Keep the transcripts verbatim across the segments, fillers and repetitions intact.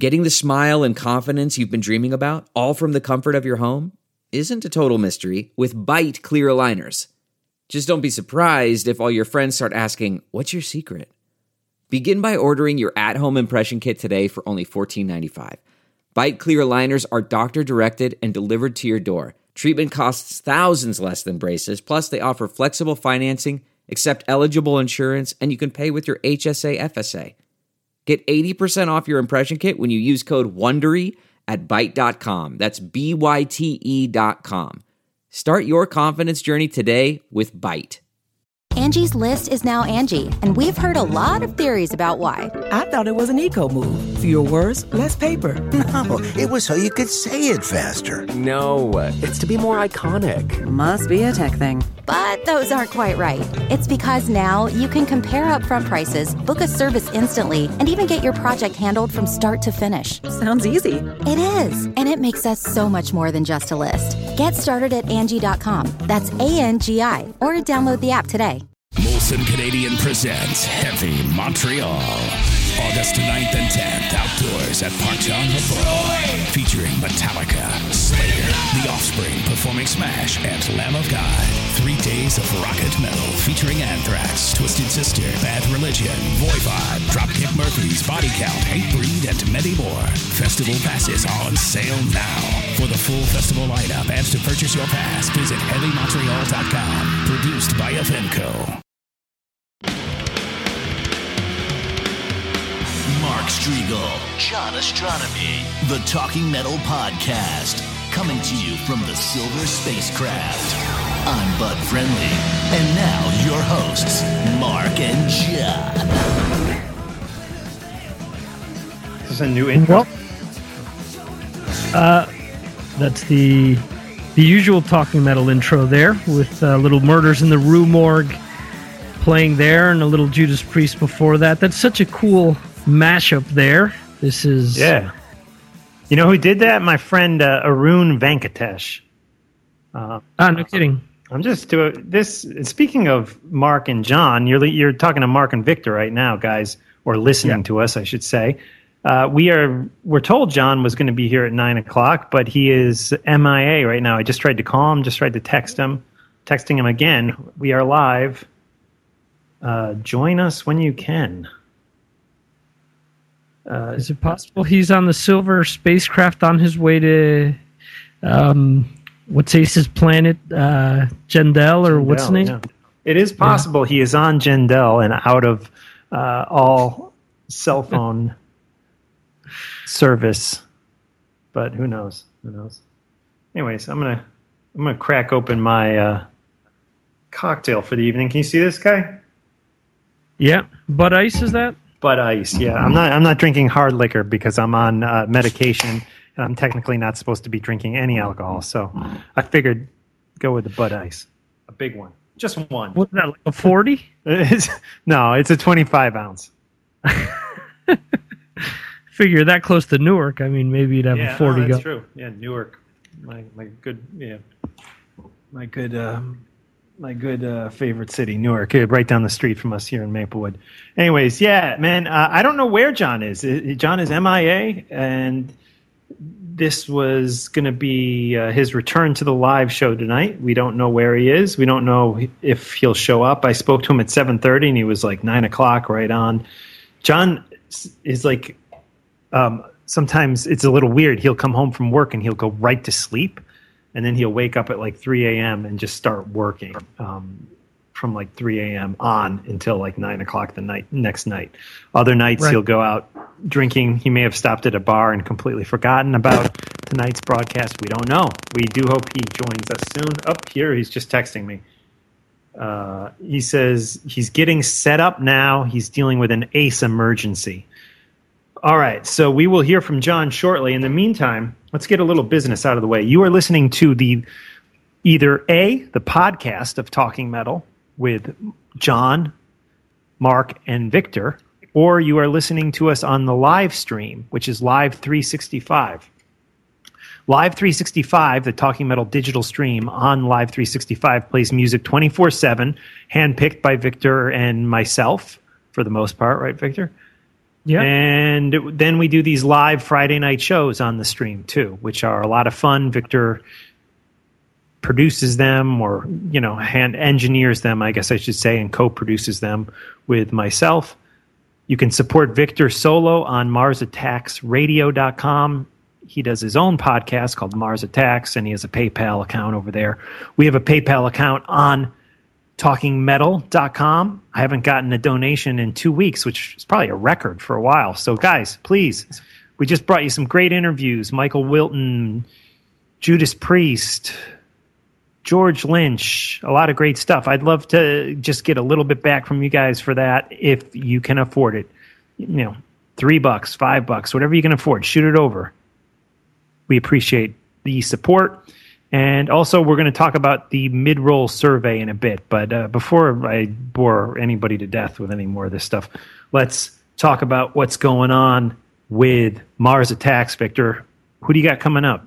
Getting the smile and confidence you've been dreaming about, all from the comfort of your home, isn't a total mystery with Byte clear aligners. Just don't be surprised if all your friends start asking, "What's your secret?" Begin by ordering your at-home impression kit today for only fourteen ninety-five. Byte clear aligners are doctor-directed and delivered to your door. Treatment costs thousands less than braces, plus they offer flexible financing, accept eligible insurance, and you can pay with your H S A F S A. Get eighty percent off your impression kit when you use code WONDERY at byte dot com. That's B Y T E dot com. Start your confidence journey today with Byte. Angie's List is now Angie, and we've heard a lot of theories about why. I thought it was an eco move. Fewer words, less paper. No, it was so you could say it faster. No, it's to be more iconic. Must be a tech thing. But those aren't quite right. It's because now you can compare upfront prices, book a service instantly, and even get your project handled from start to finish. Sounds easy. It is, and it makes us so much more than just a list. Get started at Angie dot com. That's A N G I, or download the app today. Molson Canadian presents Heavy Montreal. August ninth and tenth, outdoors at Park John-Lebeau. Featuring Metallica, Slayer, The Offspring performing Smash, and Lamb of God. Three days of rocket metal featuring Anthrax, Twisted Sister, Bad Religion, Voivod, Dropkick Murphys, Body Count, Hatebreed, and many more. Festival passes on sale now. For the full festival lineup and to purchase your pass, visit heavy montreal dot com. Produced by Evenco. Mark Strigl, John Astronomy, the Talking Metal Podcast, coming to you from the Silver Spacecraft. I'm Bud Friendly, and now your hosts, Mark and John. Is this a new intro? Uh, that's the the usual Talking Metal intro there, with uh, little Murders in the Rue Morgue playing there, and a little Judas Priest before that. That's such a cool mashup there. This is yeah. You know who did that? My friend uh, Arun Venkatesh. Uh, ah, no kidding. I'm just doing this. Speaking of Mark and John, you're you're talking to Mark and Victor right now, guys, or listening yeah. to us, I should say. Uh, we are. We're told John was going to be here at nine o'clock, but he is M I A right now. I just tried to call him, just tried to text him, texting him again. We are live. Uh, join us when you can. Uh, is it possible he's on the Silver Spacecraft on his way to um, what's Ace's planet, uh, Jendel, or Jendel, what's the name? Yeah. It is possible yeah. he is on Jendel and out of uh, all cell phone service, but who knows? Who knows? Anyways, I'm gonna I'm gonna crack open my uh, cocktail for the evening. Can you see this guy? Yeah, Bud Ice is that? Bud Ice, yeah. I'm not. I'm not drinking hard liquor because I'm on uh, medication, and I'm technically not supposed to be drinking any alcohol. So I figured go with the Bud Ice, a big one, just one. What's that? Like a forty? No, it's a twenty-five ounce. Figure that close to Newark. I mean, maybe you'd have yeah, a forty. No, that's go. true. Yeah, Newark, my my good yeah, my good. Um, My good uh, favorite city, Newark, right down the street from us here in Maplewood. Anyways, yeah, man, uh, I don't know where John is. John is M I A, and this was going to be uh, his return to the live show tonight. We don't know where he is. We don't know if he'll show up. I spoke to him at seven thirty, and he was like nine o'clock right on. John is like, um, sometimes it's a little weird. He'll come home from work, and he'll go right to sleep. And then he'll wake up at like three a.m. and just start working um, from like three a.m. on until like nine o'clock the night next night. Other nights right. he'll go out drinking. He may have stopped at a bar and completely forgotten about tonight's broadcast. We don't know. We do hope he joins us soon. Up here, he's just texting me. Uh, he says he's getting set up now. He's dealing with an A C E emergency. All right, so we will hear from John shortly. In the meantime, let's get a little business out of the way. You are listening to the either A, the podcast of Talking Metal with John, Mark, and Victor, or you are listening to us on the live stream, which is Live three sixty-five. Live three sixty-five, the Talking Metal digital stream on Live three sixty-five, plays music twenty-four seven, handpicked by Victor and myself, for the most part, right, Victor? Yeah. And it, then we do these live Friday night shows on the stream too, which are a lot of fun. Victor produces them, or, you know, hand engineers them, I guess I should say, and co-produces them with myself. You can support Victor solo on mars attacks radio dot com. He does his own podcast called Mars Attacks, and he has a PayPal account over there. We have a PayPal account on talking metal dot com. I haven't gotten a donation in two weeks, which is probably a record for a while. So, guys, please, we just brought you some great interviews. Michael Wilton, Judas Priest, George Lynch, a lot of great stuff. I'd love to just get a little bit back from you guys for that if you can afford it. You know, three bucks, five bucks, whatever you can afford, shoot it over. We appreciate the support. And also, we're going to talk about the mid-roll survey in a bit. But uh, before I bore anybody to death with any more of this stuff, let's talk about what's going on with Mars Attacks, Victor. Who do you got coming up?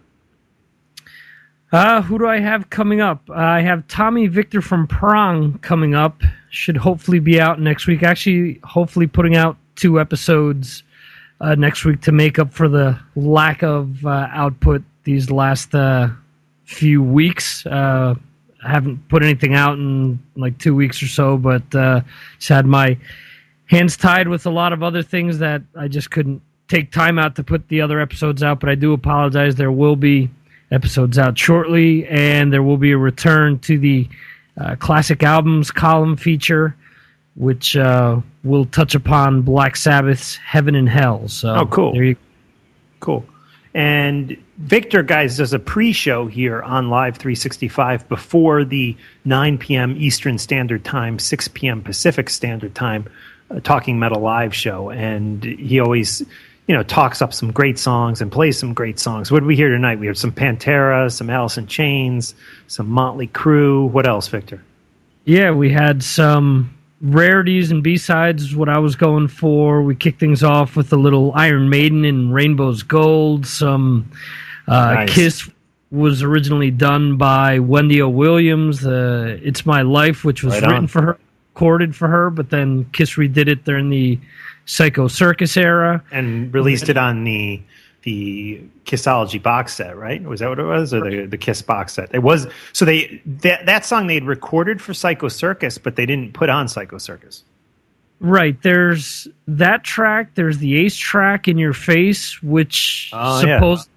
Uh, who do I have coming up? Uh, I have Tommy Victor from Prong coming up. Should hopefully be out next week. Actually, hopefully putting out two episodes uh, next week to make up for the lack of uh, output these last uh, few weeks. Uh, I haven't put anything out in like two weeks or so, but uh, just had my hands tied with a lot of other things that I just couldn't take time out to put the other episodes out. But I do apologize. There will be episodes out shortly, and there will be a return to the uh, classic albums column feature, which uh, will touch upon Black Sabbath's Heaven and Hell. So, oh, cool. There you Cool. And Victor, guys, does a pre-show here on Live three sixty-five before the nine p.m. Eastern Standard Time, six p.m. Pacific Standard Time, uh, Talking Metal Live show. And he always, you know, talks up some great songs and plays some great songs. What did we hear tonight? We heard some Pantera, some Alice in Chains, some Motley Crue. What else, Victor? Yeah, we had some rarities and B-sides is what I was going for. We kicked things off with a little Iron Maiden and Rainbow's Gold. Some uh, nice. Kiss was originally done by Wendy O. Williams. Uh, It's My Life, which was Right written on. for her, recorded for her, but then Kiss redid it during the Psycho Circus era. And released it on the the Kissology box set, right? Was that what it was, or the the Kiss box set? It was. So they that that song they had recorded for Psycho Circus, but they didn't put on Psycho Circus. Right. There's that track. There's the Ace track, In Your Face, which Oh, supposed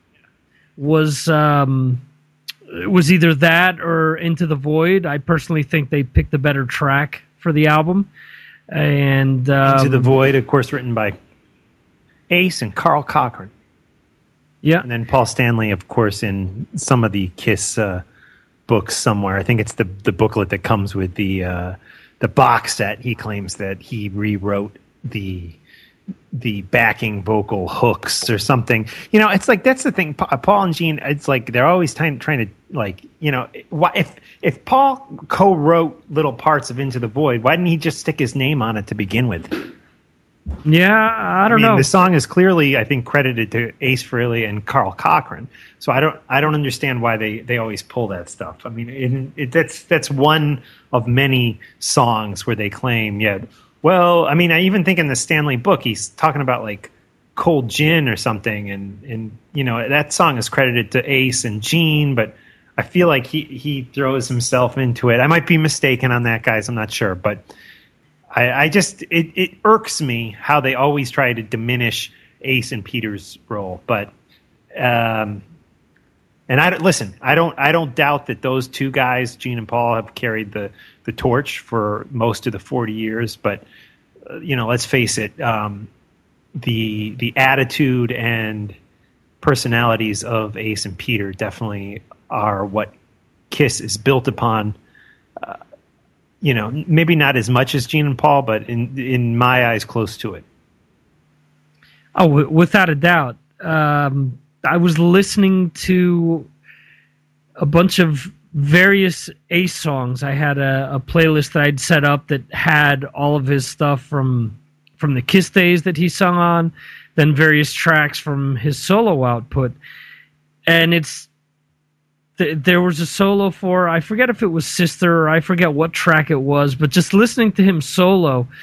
was um, was either that or Into the Void. I personally think they picked the better track for the album. And um, Into the Void, of course, written by Ace and Carl Cochran. Yeah. And then Paul Stanley, of course, in some of the Kiss uh, books somewhere. I think it's the the booklet that comes with the uh, the box set. He claims that he rewrote the the backing vocal hooks or something. You know, it's like that's the thing. Pa- Paul and Gene, it's like they're always trying trying to like, you know, why, if if Paul co-wrote little parts of Into the Void, why didn't he just stick his name on it to begin with? Yeah, I don't I mean, know. the song is clearly, I think, credited to Ace Frehley and Carl Cochran. So I don't, I don't understand why they, they always pull that stuff. I mean, it, it, that's that's one of many songs where they claim, yeah. Well, I mean, I even think in the Stanley book, he's talking about like Cold Gin or something, and and you know that song is credited to Ace and Gene, but I feel like he he throws himself into it. I might be mistaken on that, guys. I'm not sure, but. I, I just it, it irks me how they always try to diminish Ace and Peter's role, but um, and I listen. I don't I don't doubt that those two guys, Gene and Paul, have carried the, the torch for most of the forty years. But uh, you know, let's face it, um, the the attitude and personalities of Ace and Peter definitely are what Kiss is built upon. Uh, You know, maybe not as much as Gene and Paul, but in in my eyes, close to it. Oh, w- without a doubt. Um, I was listening to a bunch of various Ace songs. I had a, a playlist that I'd set up that had all of his stuff from from the Kiss days that he sung on, then various tracks from his solo output. And it's there was a solo for, I forget if it was Sister or I forget what track it was, but just listening to him solo,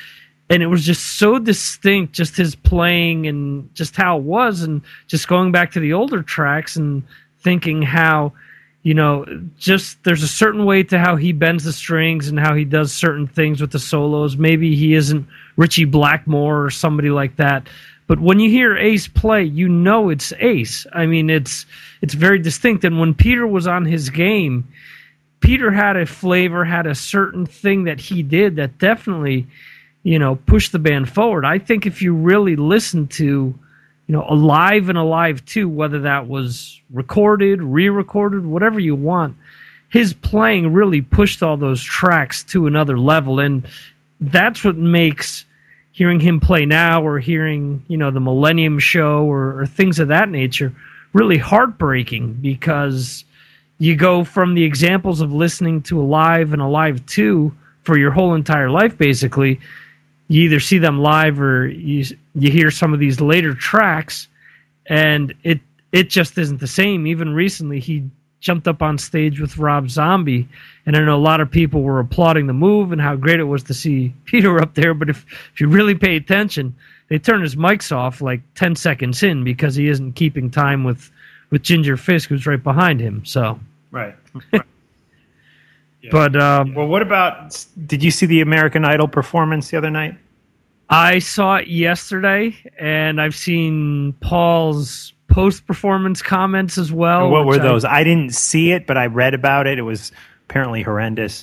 and it was just so distinct, just his playing and just how it was, and just going back to the older tracks and thinking how, you know, just there's a certain way to how he bends the strings and how he does certain things with the solos. Maybe he isn't Richie Blackmore or somebody like that, but when you hear Ace play, you know it's Ace. I mean, it's it's very distinct. And when Peter was on his game, Peter had a flavor, had a certain thing that he did that definitely, you know, pushed the band forward. I think if you really listen to, you know, Alive and Alive two, whether that was recorded, re-recorded, whatever you want, his playing really pushed all those tracks to another level. And that's what makes hearing him play now, or hearing, you know, the Millennium Show, or, or things of that nature, really heartbreaking, because you go from the examples of listening to Alive and Alive two for your whole entire life, basically. You either see them live or you you hear some of these later tracks, and it it just isn't the same. Even recently, he jumped up on stage with Rob Zombie, and I know a lot of people were applauding the move and how great it was to see Peter up there, but if, if you really pay attention, they turn his mics off like ten seconds in because he isn't keeping time with, with Ginger Fisk, who's right behind him. So Right. right. Yeah. But um, well, what about? Did you see the American Idol performance the other night? I saw it yesterday, and I've seen Paul's post-performance comments as well. And what were I, those? I didn't see it, but I read about it. It was apparently horrendous.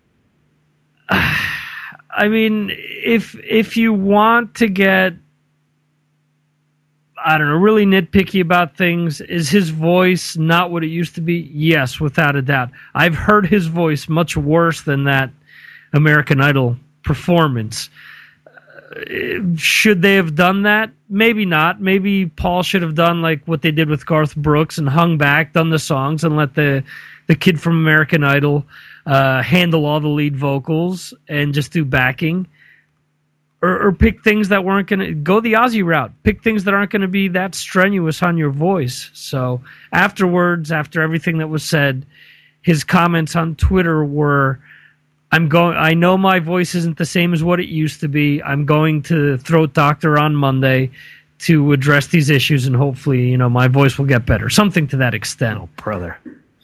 I mean, if if you want to get, I don't know, really nitpicky about things, is his voice not what it used to be? Yes, without a doubt. I've heard his voice much worse than that American Idol performance. Uh, should they have done that? Maybe not. Maybe Paul should have done like what they did with Garth Brooks and hung back, done the songs, and let the, the kid from American Idol uh, handle all the lead vocals and just do backing. Or, or pick things that weren't going to go the Ozzy route. Pick things that aren't going to be that strenuous on your voice. So afterwards, after everything that was said, his comments on Twitter were, "I'm going. I know my voice isn't the same as what it used to be. I'm going to throat doctor on Monday to address these issues, and hopefully, you know, my voice will get better." Something to that extent. Oh, brother.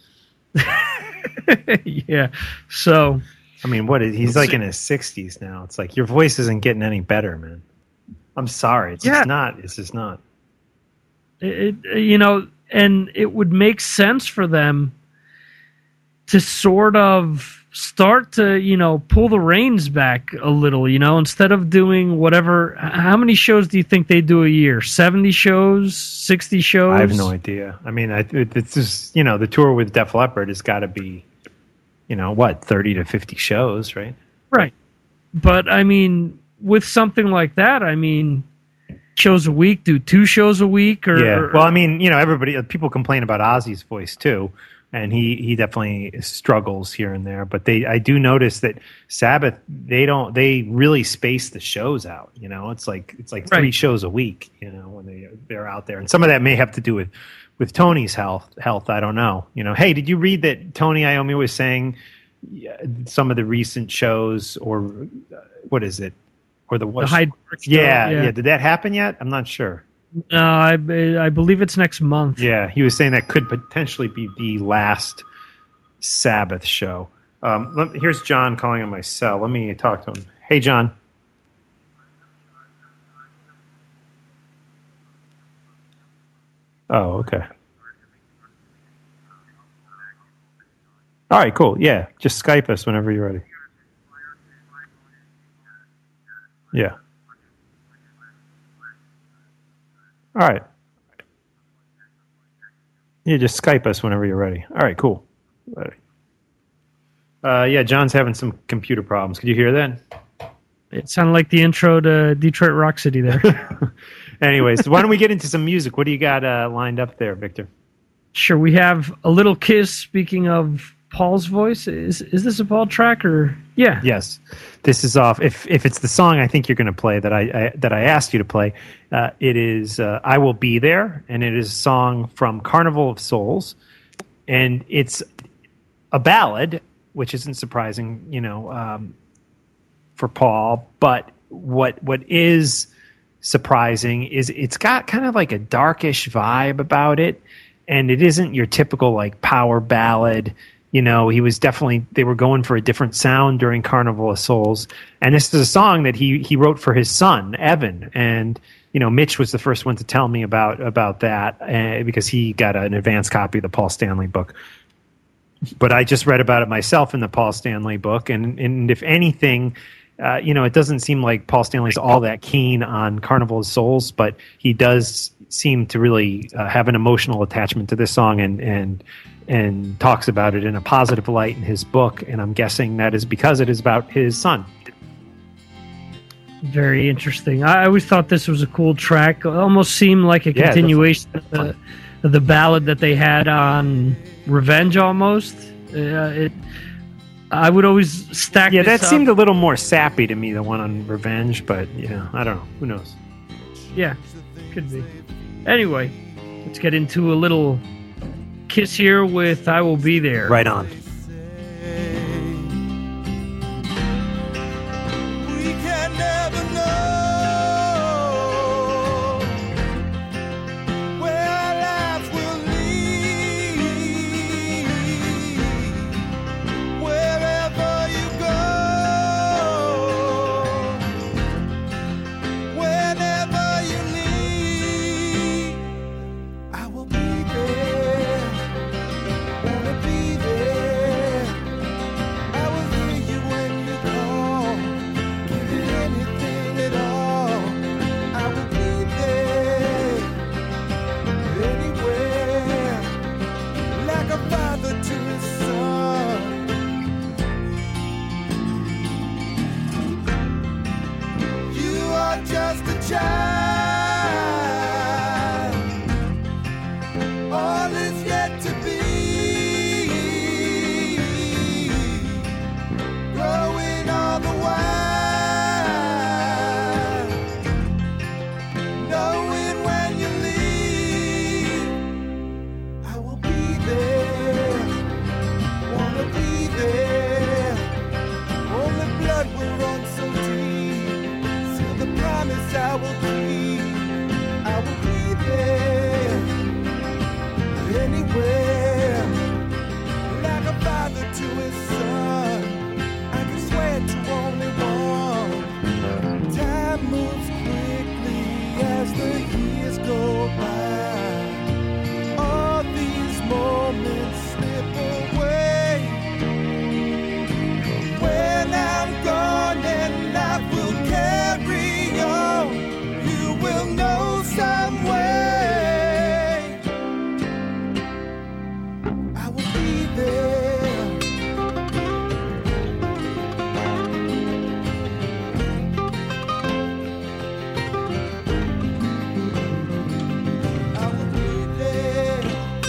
Yeah. So. I mean, what is he's like in his sixties now. It's like your voice isn't getting any better, man. I'm sorry, it's yeah. just not. It's just not. It, it, you know, and it would make sense for them to sort of start to, you know, pull the reins back a little. You know, instead of doing whatever. How many shows do you think they do a year? Seventy shows, sixty shows? I have no idea. I mean, I, it, it's just, you know, the tour with Def Leppard has got to be, you know, what, thirty to fifty shows, right? Right. But, I mean, with something like that, I mean, shows a week, do two shows a week? Or, yeah. or, well, I mean, you know, everybody, people complain about Ozzy's voice, too. And he, he definitely struggles here and there. But they, I do notice that Sabbath, they don't, they really space the shows out. You know, it's like, it's like three right. shows a week, you know, when they, they're out there. And some of that may have to do with, with Tony's health, health, I don't know. You know, hey, did you read that Tony Iommi was saying some of the recent shows, or uh, what is it, or the, the Hyde Park show, yeah, yeah, yeah. Did that happen yet? I'm not sure. No, I I believe it's next month. Yeah, he was saying that could potentially be the last Sabbath show. Um, let, here's John calling on my cell. Let me talk to him. Hey, John. Oh, okay. All right, cool. Yeah, just Skype us whenever you're ready. Yeah. All right. Yeah, just Skype us whenever you're ready. All right, cool. Uh, yeah, John's having some computer problems. Could you hear that? It sounded like the intro to Detroit Rock City there. Anyways, why don't we get into some music? What do you got uh, lined up there, Victor? Sure, we have A Little Kiss. Speaking of Paul's voice, is is this a Paul track or yeah? Yes, this is off. If if it's the song I think you're going to play that I, I that I asked you to play, uh, it is uh, "I Will Be There," and it is a song from Carnival of Souls, and it's a ballad, which isn't surprising, you know, um, for Paul, but what what is surprising is it's got kind of like a darkish vibe about it, and it isn't your typical like power ballad. You know, he was definitely, they were going for a different sound during Carnival of Souls. And this is a song that he he wrote for his son, Evan. And, you know, Mitch was the first one to tell me about, about that uh, because he got an advance copy of the Paul Stanley book. But I just read about it myself in the Paul Stanley book. And, and if anything, uh, you know, it doesn't seem like Paul Stanley's all that keen on Carnival of Souls, but he does seem to really uh, have an emotional attachment to this song and, and, and talks about it in a positive light in his book, and I'm guessing that is because it is about his son. Very interesting. I always thought this was a cool track. It almost seemed like a Yeah, continuation of the, of the ballad that they had on Revenge, almost. Uh, it, I would always stack Yeah, this that up. seemed a little more sappy to me, the one on Revenge, but, you know, I don't know. Who knows? Yeah, could be. Anyway, let's get into a little Kiss here with I Will Be There. Right on. We can never know where our lives will lead. Wherever you go, whenever you need, I will be there. Wanna be there. I will hear you when you call. Give you anything at all. I will be there. Anywhere. Like a father to his son. You are just a child. All is yet to be. Growing all the while. Knowing when you leave, I will be there. Wanna be there. Only blood will run so deep. Seal the promise I will keep. I will be there. Anywhere, like a father to his son, I can swear to only one. Time moves quickly as the years go by. All these moments slip away. When I'm gone and life will carry on, you will know some way. I will be there. I will be there.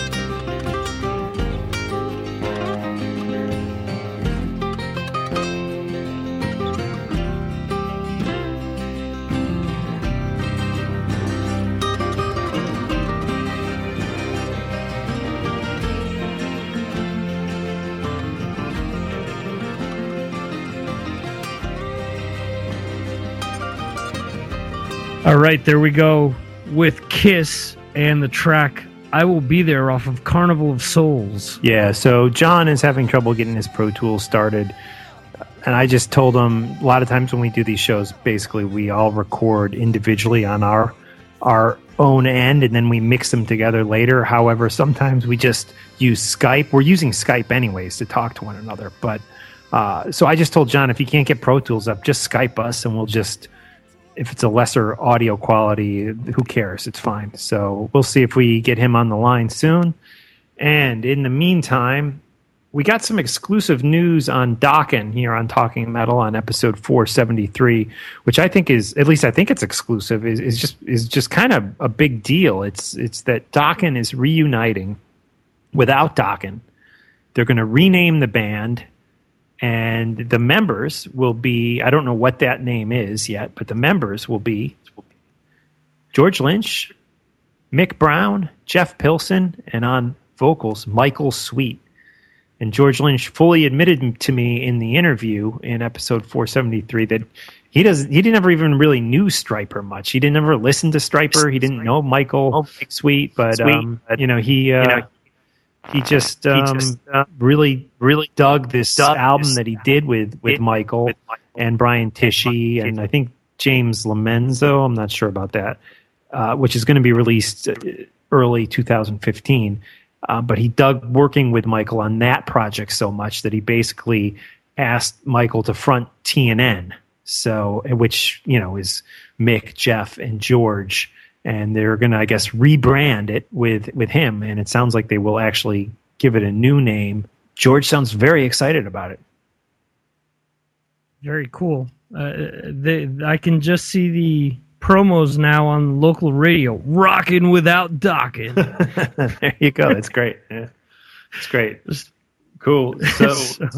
All right, there we go with Kiss and the track I Will Be There off of Carnival of Souls. Yeah, so John is having trouble getting his Pro Tools started. And I just told him a lot of times when we do these shows, basically we all record individually on our our own end and then we mix them together later. However, sometimes we just use Skype. We're using Skype anyways to talk to one another. But uh, so I just told John, if you can't get Pro Tools up, just Skype us and we'll just, if it's a lesser audio quality, who cares? It's fine. So we'll see if we get him on the line soon. And in the meantime, we got some exclusive news on Dokken here on Talking Metal on episode four seventy-three, which I think is, at least I think it's exclusive, is, is just is just kind of a big deal. It's it's that Dokken is reuniting without Dokken. They're going to rename the band, and the members will be, I don't know what that name is yet, but the members will be George Lynch, Mick Brown, Jeff Pilson, and on vocals, Michael Sweet. And George Lynch fully admitted to me in the interview in episode four seventy-three that he doesn't. He didn't ever even really knew Stryper much. He didn't ever listen to Stryper. He didn't know Michael Sweet, but Sweet, um, you know he uh, you know, he just, um, he just uh, really really dug this dug album this that he did with with did Michael with Michael. and Brian Tichy and I think James Lomenzo. I'm not sure about that, uh, which is going to be released early two thousand fifteen. Uh, but he dug working with Michael on that project so much that he basically asked Michael to front T N N. So, which, you know, is Mick, Jeff, and George. And they're going to, I guess, rebrand it with, with him. And it sounds like they will actually give it a new name. George sounds very excited about it. Very cool. Uh, they, I can just see the promos now on local radio. Rocking without docking. There you go. That's great. Yeah, it's great. Cool. So,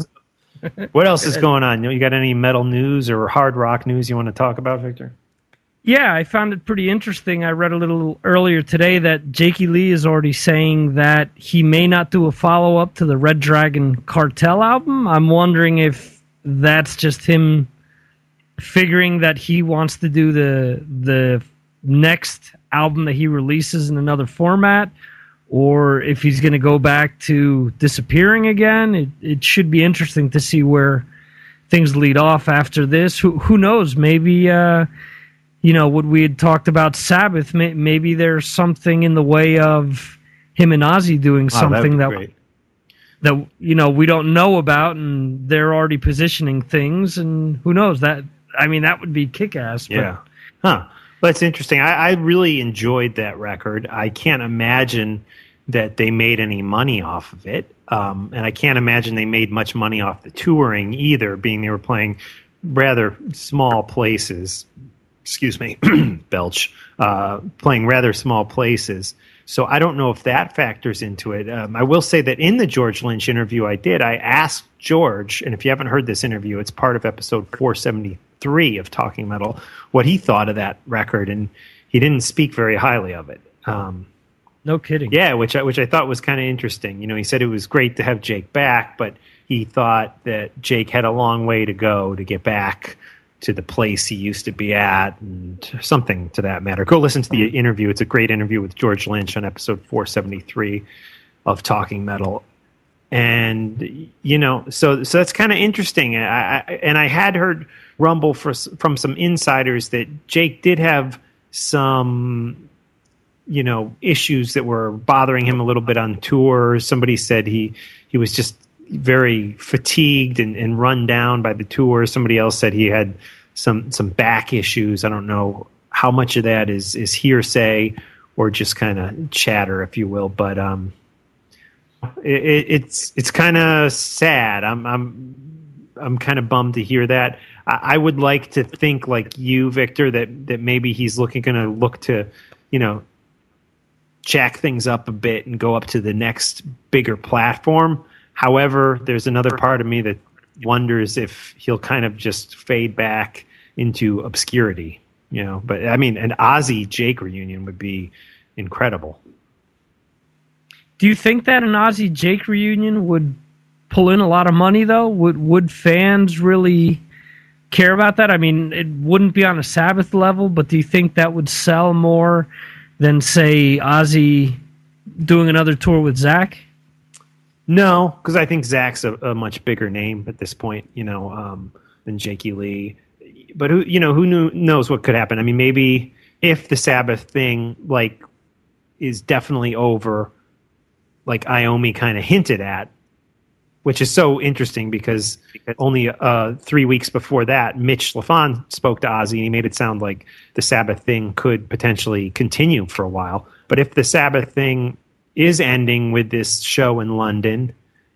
what else is going on? You got any metal news or hard rock news you want to talk about, Victor? Yeah, I found it pretty interesting. I read a little earlier today that Jakey Lee is already saying that he may not do a follow-up to the Red Dragon Cartel album. I'm wondering if that's just him figuring that he wants to do the the next album that he releases in another format, or if he's going to go back to disappearing again. It it should be interesting to see where things lead off after this. Who who knows? Maybe uh, you know what we had talked about Sabbath. May, maybe there's something in the way of him and Ozzy doing Wow, something that. Great. That you know we don't know about, and they're already positioning things, and who knows that. I mean, that would be kick-ass. But. Yeah. Huh. Well, it's interesting. I, I really enjoyed that record. I can't imagine that they made any money off of it. Um, and I can't imagine they made much money off the touring either, being they were playing rather small places. Excuse me, belch. Uh, playing rather small places. So I don't know if that factors into it. Um, I will say that in the George Lynch interview I did, I asked George, and if you haven't heard this interview, it's part of episode four seventy-three of Talking Metal, what he thought of that record, and he didn't speak very highly of it. Um, no kidding. Yeah, which I, which I thought was kind of interesting. You know, he said it was great to have Jake back, but he thought that Jake had a long way to go to get back to the place he used to be at, and something to that matter. Go listen to the interview. It's a great interview with George Lynch on episode four seventy-three of Talking Metal. And, you know, so so that's kind of interesting. I, I, and I had heard rumble for, from some insiders that Jake did have some, you know, issues that were bothering him a little bit on tour. Somebody said he, he was just very fatigued and, and run down by the tour. Somebody else said he had some some back issues. I don't know how much of that is is hearsay or just kind of chatter, if you will. But um, it, it's it's kind of sad. I'm I'm I'm kind of bummed to hear that. I, I would like to think like you, Victor, that that maybe he's looking going to look to, you know, jack things up a bit and go up to the next bigger platform. However, there's another part of me that wonders if he'll kind of just fade back into obscurity, you know. But I mean, an Ozzy Jake reunion would be incredible. Do you think that an Ozzy Jake reunion would pull in a lot of money, though? Would would fans really care about that? I mean, it wouldn't be on a Sabbath level, but do you think that would sell more than, say, Ozzy doing another tour with Zach? No, because I think Zach's a, a much bigger name at this point, you know, um, than Jakey Lee. But who, you know, who knew, knows what could happen? I mean, maybe if the Sabbath thing, like, is definitely over, like Iommi kind of hinted at, which is so interesting because only uh, three weeks before that, Mitch Lafon spoke to Ozzy and he made it sound like the Sabbath thing could potentially continue for a while. But if the Sabbath thing is ending with this show in London,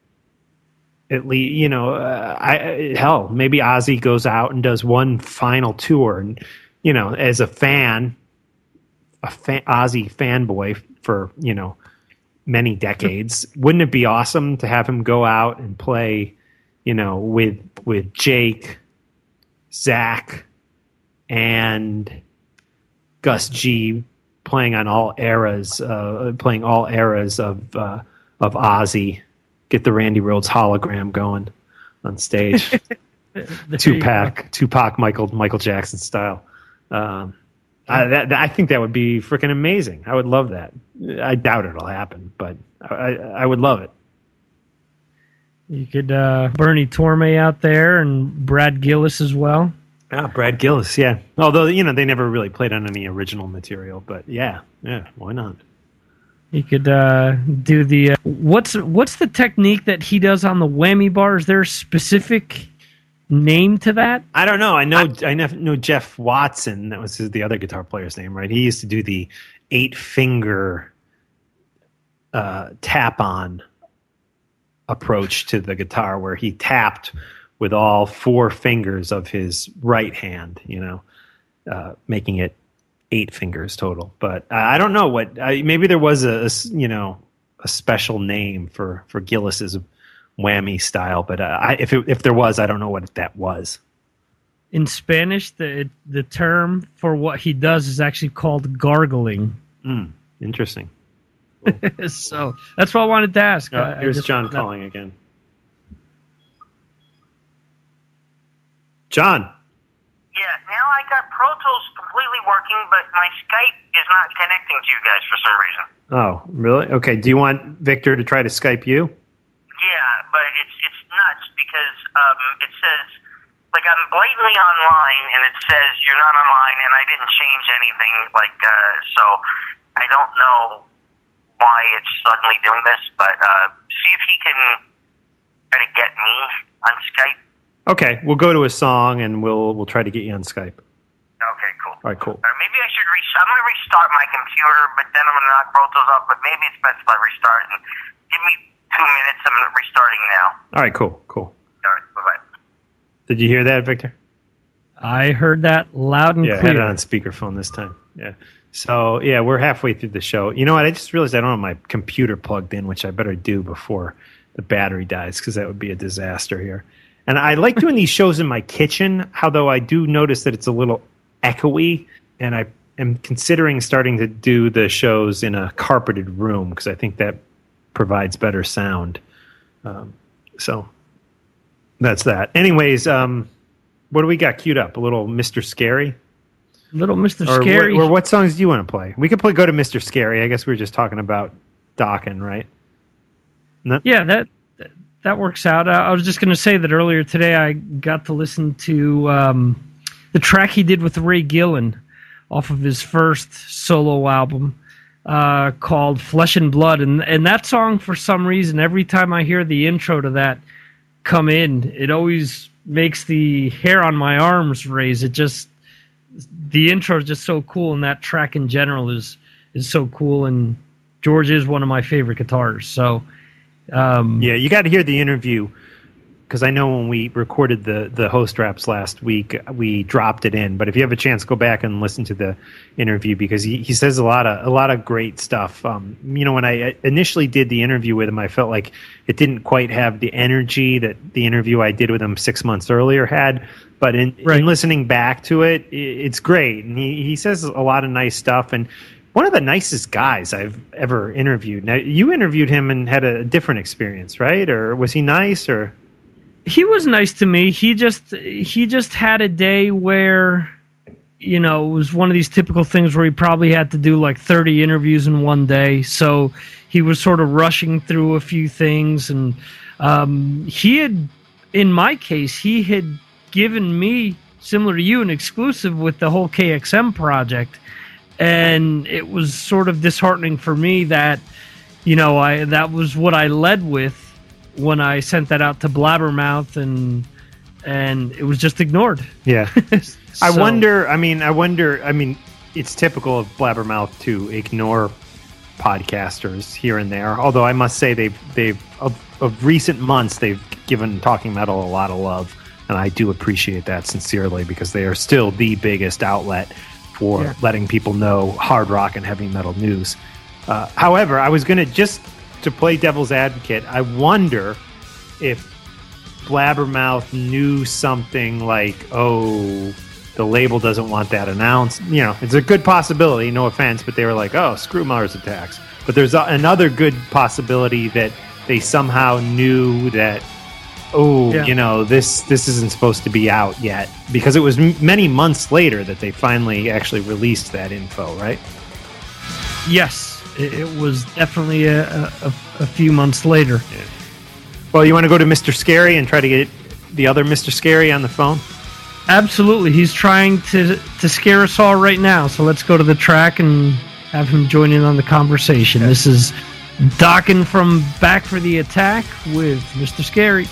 at least, you know, uh, I, hell, maybe Ozzy goes out and does one final tour. And, you know, as a fan, a fan, Ozzy fanboy for, you know, many decades, wouldn't it be awesome to have him go out and play, you know, with with Jake, Zach, and Gus G, playing on all eras, uh, playing all eras of uh, of Ozzy, get the Randy Rhoads hologram going on stage. Tupac, Tupac, Michael Michael Jackson style. Um, I, that, that, I think that would be freaking amazing. I would love that. I doubt it'll happen, but I, I would love it. You could uh, Bernie Torme out there and Brad Gillis as well. Ah, Brad Gillis, yeah. Although, you know, they never really played on any original material, but yeah, yeah, why not? You could uh, do the uh, what's what's the technique that he does on the whammy bar? Is there a specific name to that? I don't know. I know I, I know Jeff Watson. That was his, the other guitar player's name, right? He used to do the eight finger uh, tap on approach to the guitar, where he tapped with all four fingers of his right hand. You know, uh, making it eight fingers total. But uh, I don't know what. Uh, maybe there was a, a you know a special name for for Gillis's whammy style, but uh, I, if it, if there was, I don't know what that was. In Spanish, the the term for what he does is actually called gargling. Mm, interesting. Cool. So that's what I wanted to ask. Oh, I, here's I just, John calling again. John. Yeah, now I got Pro Tools completely working, but my Skype is not connecting to you guys for some reason. Oh, really? Okay. Do you want Victor to try to Skype you? Yeah, but it's it's nuts because um, it says, like, I'm blatantly online, and it says you're not online, and I didn't change anything, like, uh, so I don't know why it's suddenly doing this, but uh, see if he can try to get me on Skype. Okay, we'll go to a song, and we'll we'll try to get you on Skype. Okay, cool. All right, cool. Uh, maybe I should re- I'm going to restart my computer, but then I'm going to knock Pro Tools up, but maybe it's best if I restart, and give me two minutes, I'm restarting now. All right, cool, cool. All right, bye-bye. Did you hear that, Victor? I heard that loud and yeah, clear. I had it on speakerphone this time. Yeah. So, yeah, we're halfway through the show. You know what? I just realized I don't have my computer plugged in, which I better do before the battery dies, because that would be a disaster here. And I like doing these shows in my kitchen, although I do notice that it's a little echoey, and I am considering starting to do the shows in a carpeted room, because I think that provides better sound. Um, so that's that. Anyways, um, what do we got queued up? A little Mister Scary? Little Mister Or Scary. What, or what songs do you want to play? We could play go to Mister Scary. I guess we were just talking about Dokken, right? No? Yeah, that that works out. I was just going to say that earlier today I got to listen to um, the track he did with Ray Gillen off of his first solo album uh, called Flesh and Blood. And, and that song, for some reason, every time I hear the intro to that come in, it always makes the hair on my arms raise. It just... The intro is just so cool, and that track in general is is so cool. And George is one of my favorite guitarists. So, um, yeah, you got to hear the interview, because I know when we recorded the the host raps last week, we dropped it in. But if you have a chance, go back and listen to the interview, because he, he says a lot of a lot of great stuff. Um, you know, when I initially did the interview with him, I felt like it didn't quite have the energy that the interview I did with him six months earlier had. But in, right. in listening back to it, it's great. And he, he says a lot of nice stuff. And one of the nicest guys I've ever interviewed. Now, you interviewed him and had a different experience, right? Or was he nice? Or he was nice to me. He just he just had a day where, you know, it was one of these typical things where he probably had to do like thirty interviews in one day. So he was sort of rushing through a few things. And um, he had, in my case, he had given me, similar to you, an exclusive with the whole K X M project, and it was sort of disheartening for me that, you know, I that was what I led with when I sent that out to Blabbermouth, and and it was just ignored. Yeah. so, I wonder, I mean, I wonder, I mean, it's typical of Blabbermouth to ignore podcasters here and there, although I must say they've, they've of, of recent months, they've given Talking Metal a lot of love. And I do appreciate that sincerely, because they are still the biggest outlet for yeah. letting people know hard rock and heavy metal news. Uh, however, I was going to just to play devil's advocate. I wonder if Blabbermouth knew something like, oh, the label doesn't want that announced. You know, it's a good possibility, no offense, but they were like, oh, screw Mars Attacks. But there's a, another good possibility that they somehow knew that, oh, Yeah. you know, this this isn't supposed to be out yet, because it was m- many months later that they finally actually released that info, right? Yes, it, it was definitely a, a, a few months later. Yeah. Well, you want to go to Mister Scary and try to get the other Mister Scary on the phone? Absolutely. He's trying to to scare us all right now. So let's go to the track and have him join in on the conversation. Okay. This is Dokken from Back for the Attack with Mister Scary.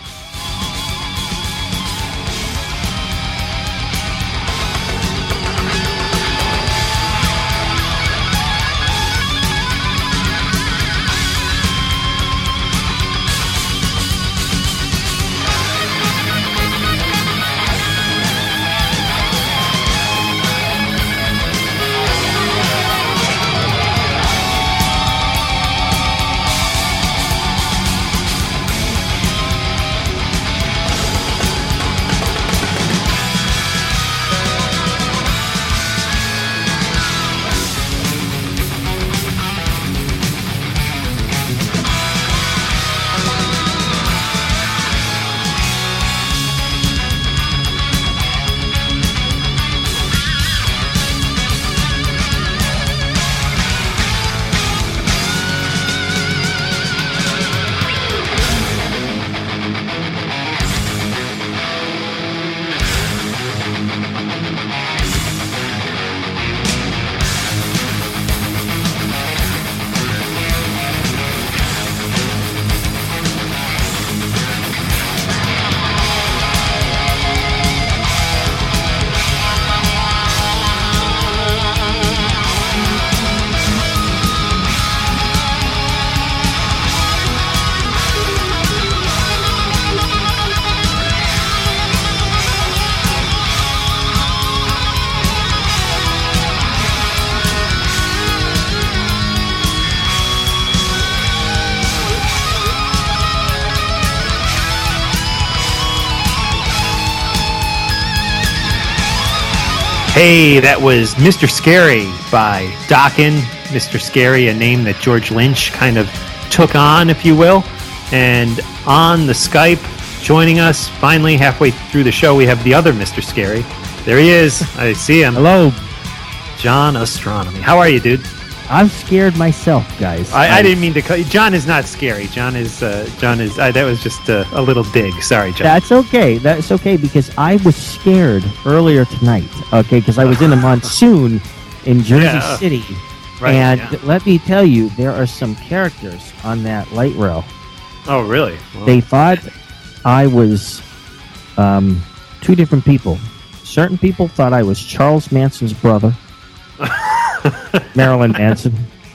Hey, that was Mister Scary by Dokken. Mister Scary, a name that George Lynch kind of took on, if you will. And on the Skype, joining us, finally halfway through the show, we have the other Mister Scary. There he is. I see him. Hello. John Astronomy. How are you, dude? I'm scared myself, guys. I, I didn't mean to call you. John is not scary. John is, uh, John is, uh, that was just uh, a little dig. Sorry, John. That's okay. That's okay, because I was scared earlier tonight, okay, because I was in a monsoon in Jersey Yeah. City. Right, and yeah. let me tell you, there are some characters on that light rail. Oh, really? Well, They thought I was um, two different people. Certain people thought I was Charles Manson's brother, Marilyn Manson.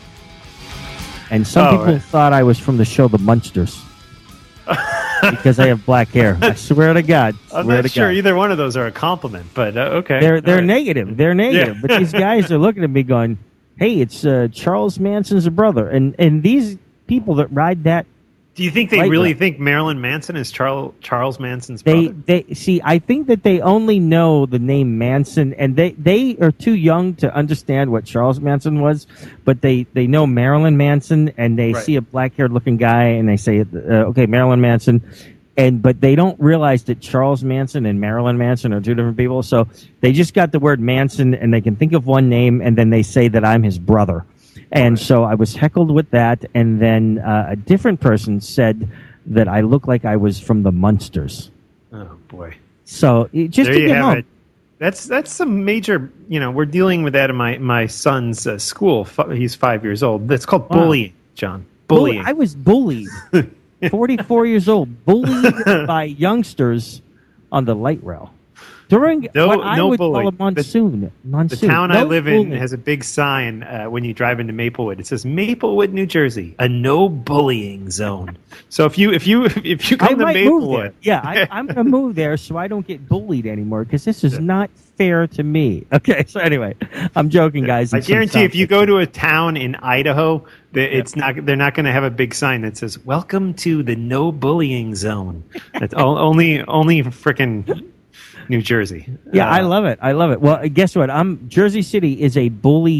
And some Oh, people right. thought I was from the show The Munsters. Because I have black hair. I swear to God. I'm swear not to sure God. either one of those are a compliment, but uh, okay. They're they're All right. negative. They're negative. Yeah. But these guys are looking at me going, "Hey, it's uh, Charles Manson's brother." And and these people that ride that, Do you think they light really rail, think Marilyn Manson is Charles Charles Manson's They brother? they see. I think that they only know the name Manson, and they, they are too young to understand what Charles Manson was. But they, they know Marilyn Manson, and they Right. see a black haired looking guy, and they say, uh, "Okay, Marilyn Manson." And but they don't realize that Charles Manson and Marilyn Manson are two different people. So they just got the word Manson, and they can think of one name, and then they say that I'm his brother. And so I was heckled with that, and then uh, a different person said that I look like I was from the Munsters. Oh boy! So it- just there to you get have home. it. That's that's some major. You know, we're dealing with that in my my son's uh, school. F- He's five years old. That's called Wow. bullying, John. Bull- Bullying. I was bullied. forty-four years old, bullied by youngsters on the light rail during No- what I no would bullying. call a monsoon. The monsoon. town I No live in bullying. has a big sign uh, when you drive into Maplewood. It says Maplewood, New Jersey, a no bullying zone. So if you if you if you I come to might move there. Maplewood, Yeah, I, I'm going to move there so I don't get bullied anymore because this is not fair to me. Okay, so anyway, I'm joking, guys. I It's some guarantee if you sound- go to a town in Idaho, that it's not they're not going to have a big sign that says "Welcome to the no bullying zone." It's o- only only frickin' New Jersey. Yeah, Uh, I love it. I love it. Well, guess what? I'm Jersey City is a bully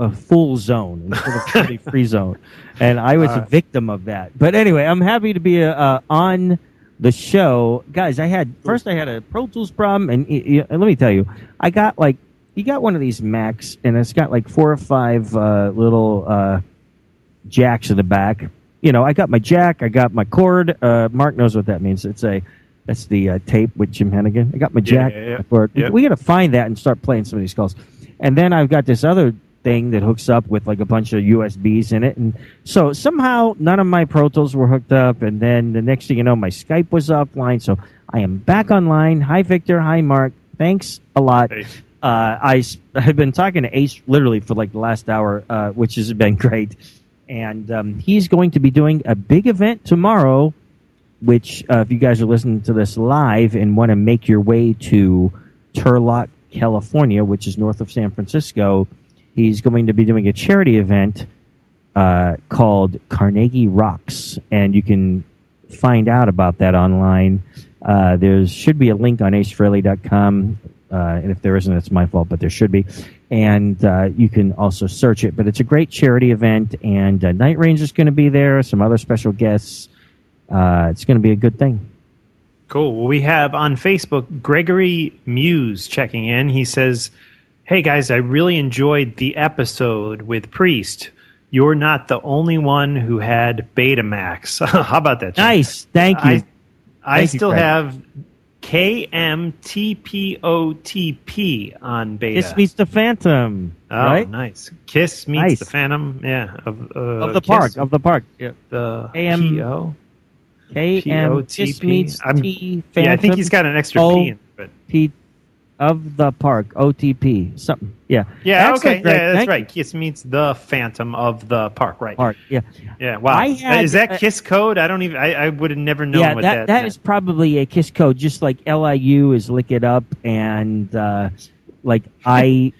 a full zone instead of totally free zone, and I was Uh, a victim of that. But anyway, I'm happy to be uh, uh, on the show, guys. I had first I had a Pro Tools problem, and y- y- let me tell you, I got like you got one of these Macs, and it's got like four or five uh, little uh, jacks in the back. You know, I got my jack, I got my cord. Uh, Mark knows what that means. It's a that's the uh, tape with Jim Hennigan. I got my Yeah, jack, yeah, yeah. my cord. Yep. We got to find that and start playing some of these calls. And then I've got this other thing that hooks up with like a bunch of U S Bs in it, and so somehow none of my Pro Tools were hooked up. And then the next thing you know, my Skype was offline. So I am back online. Hi, Victor. Hi, Mark. Thanks a lot. Hey. Uh, I s- I've been talking to Ace literally for like the last hour, uh, which has been great. And um, he's going to be doing a big event tomorrow, which uh, if you guys are listening to this live and want to make your way to Turlock, California, which is north of San Francisco, he's going to be doing a charity event uh, called Carnegie Rocks. And you can find out about that online. Uh, there should be a link on ace frehley dot com. Uh, and if there isn't, it's my fault, but there should be. And uh, you can also search it. But it's a great charity event, and uh, Night Ranger's going to be there, some other special guests. Uh, it's going to be a good thing. Cool. Well, we have on Facebook Gregory Muse checking in. He says, "Hey guys, I really enjoyed the episode with Priest. You're not the only one who had Betamax." How about that, John? Nice. Thank you. I, I Thank you, still Greg. have K M T P O T P on beta. Kiss Meets the Phantom. Oh, right? nice. Kiss meets Nice. the Phantom. Yeah, of, uh, Of the Kiss, park. Of the park. Yeah. the A M P O. K M Kiss Meets I'm- T Phantom. Yeah, I think he's got an extra O P in it, but P of the park. O T P. Something. Yeah. yeah, Excellent, okay, Greg. yeah, that's Thank right. Kiss meets the Phantom of the park, right? Park. Yeah. Yeah, wow. I had, is that uh, Kiss code? I don't even. I, I would have never known Yeah, what that, that. that meant. is probably a Kiss code, just like L I U is Lick It Up, and uh, like I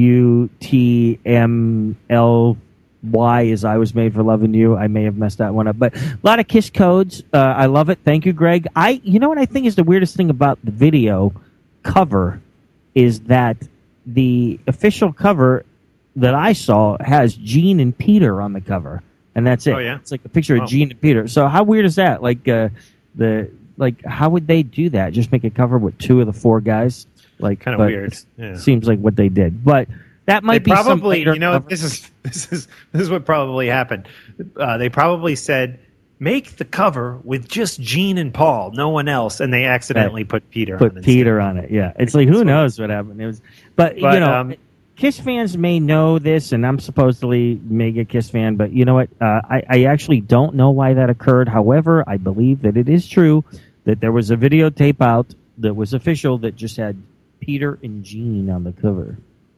W T M L Y is I Was Made for Loving You. I may have messed that one up, but a lot of Kiss codes. Uh, I love it. Thank you, Greg. I, you know what I think is the weirdest thing about the video cover is that the official cover that I saw has Gene and Peter on the cover, and that's it. Oh, yeah? It's like a picture Oh. of Gene and Peter. So how weird is that? Like uh, the like, how would they do that? Just make a cover with two of the four guys? Like, Kinda but weird. it Yeah. Seems like what they did, but that might They be some probably, later you know, cover. this is this is this is what probably happened. Uh, they probably said, "Make the cover with just Gene and Paul, no one else," and they accidentally put Peter put on it. Peter on it. Yeah, it's like who knows what happened. It was, but, But, you know, um, Kiss fans may know this, and I'm supposedly mega Kiss fan. But you know what? Uh, I, I actually don't know why that occurred. However, I believe that it is true that there was a videotape out that was official that just had Peter and Gene on the cover.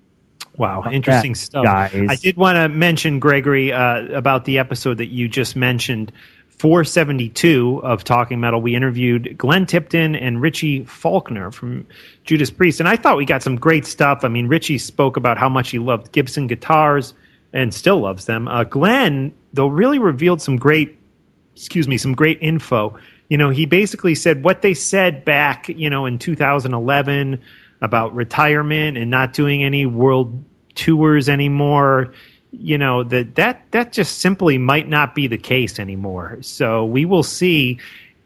Wow, About interesting that, stuff. guys. I did want to mention, Gregory, uh, about the episode that you just mentioned, four seventy-two of Talking Metal. We interviewed Glenn Tipton and Richie Faulkner from Judas Priest, and I thought we got some great stuff. I mean, Richie spoke about how much he loved Gibson guitars and still loves them. Uh, Glenn, though, really revealed some great, excuse me, some great info. You know, he basically said what they said back, you know, in two thousand eleven about retirement and not doing any world tours anymore, you know, that that that just simply might not be the case anymore. So we will see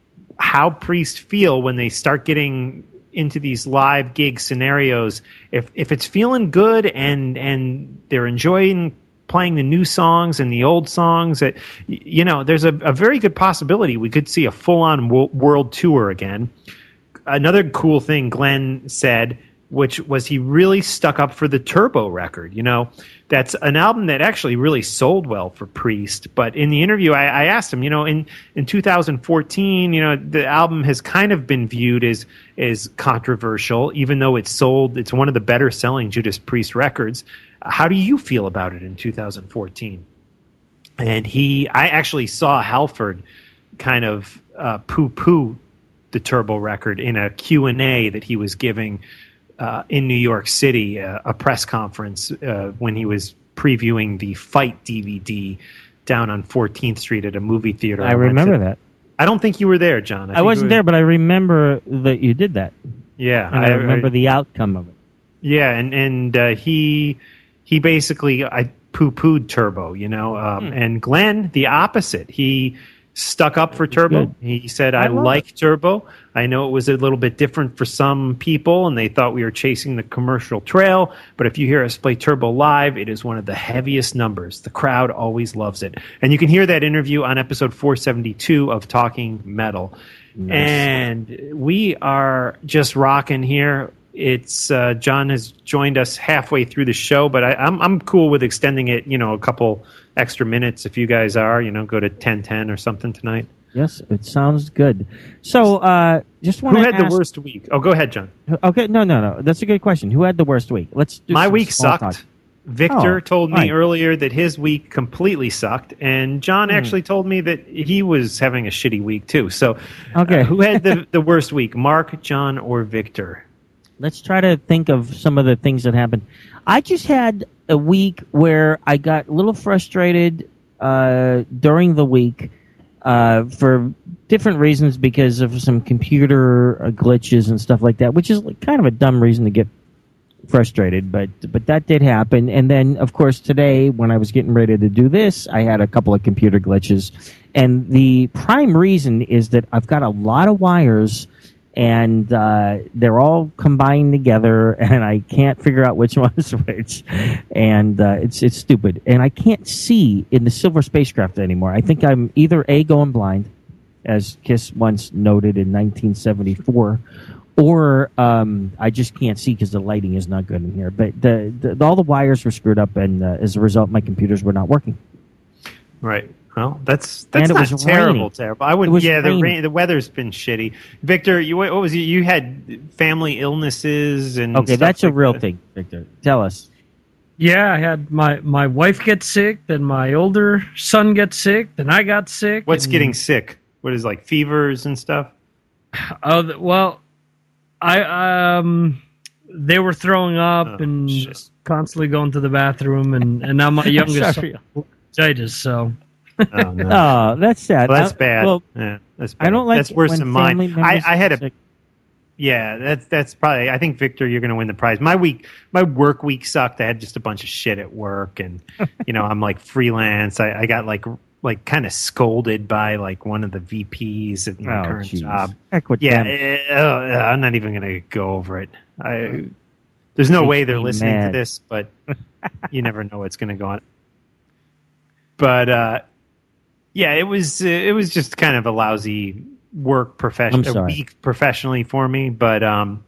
how Priest feel when they start getting into these live gig scenarios. If if it's feeling good and and they're enjoying playing the new songs and the old songs, that, you know, there's a, a very good possibility we could see a full-on wo- world tour again. Another cool thing Glenn said, which was he really stuck up for the Turbo record. You know, that's an album that actually really sold well for Priest. But in the interview, I, I asked him, you know, in, in two thousand fourteen, you know, the album has kind of been viewed as as controversial, even though it's sold, it's one of the better selling Judas Priest records. How do you feel about it in two thousand fourteen? And he, I actually saw Halford kind of uh, poo-poo the Turbo record in a Q and A that he was giving uh, in New York City, uh, a press conference uh, when he was previewing the Fight D V D down on fourteenth Street at a movie theater. I went remember to. that. I don't think you were there, John. I, think wasn't you were- there, but I remember that you did that. Yeah, And I, remember the outcome of it. Yeah, and and uh, he he basically, I poo-pooed Turbo, you know. Um, Hmm. And Glenn, the opposite. He stuck up for Turbo. Good. He said, I I, love like Turbo. I know it was a little bit different for some people, and they thought we were chasing the commercial trail. But if you hear us play Turbo live, it is one of the heaviest numbers. The crowd always loves it. And you can hear that interview on episode four seventy-two of Talking Metal. Nice. And we are just rocking here. It's uh, John has joined us halfway through the show, but I, I'm I'm cool with extending it, you know, a couple extra minutes if you guys are, you know, go to ten ten or something tonight. Yes, it sounds good. So, uh, just want Who to had ask, the worst week? Oh, go ahead, John. Okay, no, no, no. That's a good question. Who had the worst week? Let's do My some week small sucked. talk. Victor Oh, told me right. earlier that his week completely sucked, and John Hmm. actually told me that he was having a shitty week too. So, Okay. uh, who had the, the worst week? Mark, John, or Victor? Let's try to think of some of the things that happened. I just had a week where I got a little frustrated uh, during the week uh, for different reasons because of some computer uh, glitches and stuff like that, which is like kind of a dumb reason to get frustrated, but but that did happen. And then, of course, today when I was getting ready to do this, I had a couple of computer glitches. And the prime reason is that I've got a lot of wires and uh, they're all combined together, and I can't figure out which one is which, and uh, it's it's stupid. And I can't see in the silver spacecraft anymore. I think I'm either A, going blind, as Kiss once noted in nineteen seventy-four, or um, I just can't see because the lighting is not good in here. But the, the all the wires were screwed up, and uh, as a result, my computers were not working. Right. Well, that's that's And it not was terrible. raining. Terrible. I It would. was Yeah, the raining. rain, the weather's been shitty. Victor, you what was it? You had family illnesses and Okay, stuff that's a like real that. thing, Victor. Tell us. Yeah, I had my, my wife get sick, then my older son get sick, then I got sick. What's and- getting sick? What is like fevers and stuff? Oh, th- well, I um, they were throwing up Oh, and shit. constantly going to the bathroom, and, and now my youngest Sorry. son has so. Oh no. Oh, that's sad. Well, that's Uh, bad. Well, yeah, that's bad. I don't like That's it worse when than mine. family I, members I had are a sick. yeah. That's that's probably. I think Victor, you're going to win the prize. My week, my work week sucked. I had just a bunch of shit at work, and you know, I'm like freelance. I, I got like like kind of scolded by like one of the V Ps at my Oh, current jeez. job. Heck with Yeah, them. eh, oh, uh, I'm not even going to go over it. I, there's no Makes way they're me listening mad. to this, but you never know what's going to go on. But uh, yeah, it was uh, it was just kind of a lousy work profession, I'm a sorry. week professionally for me, but um,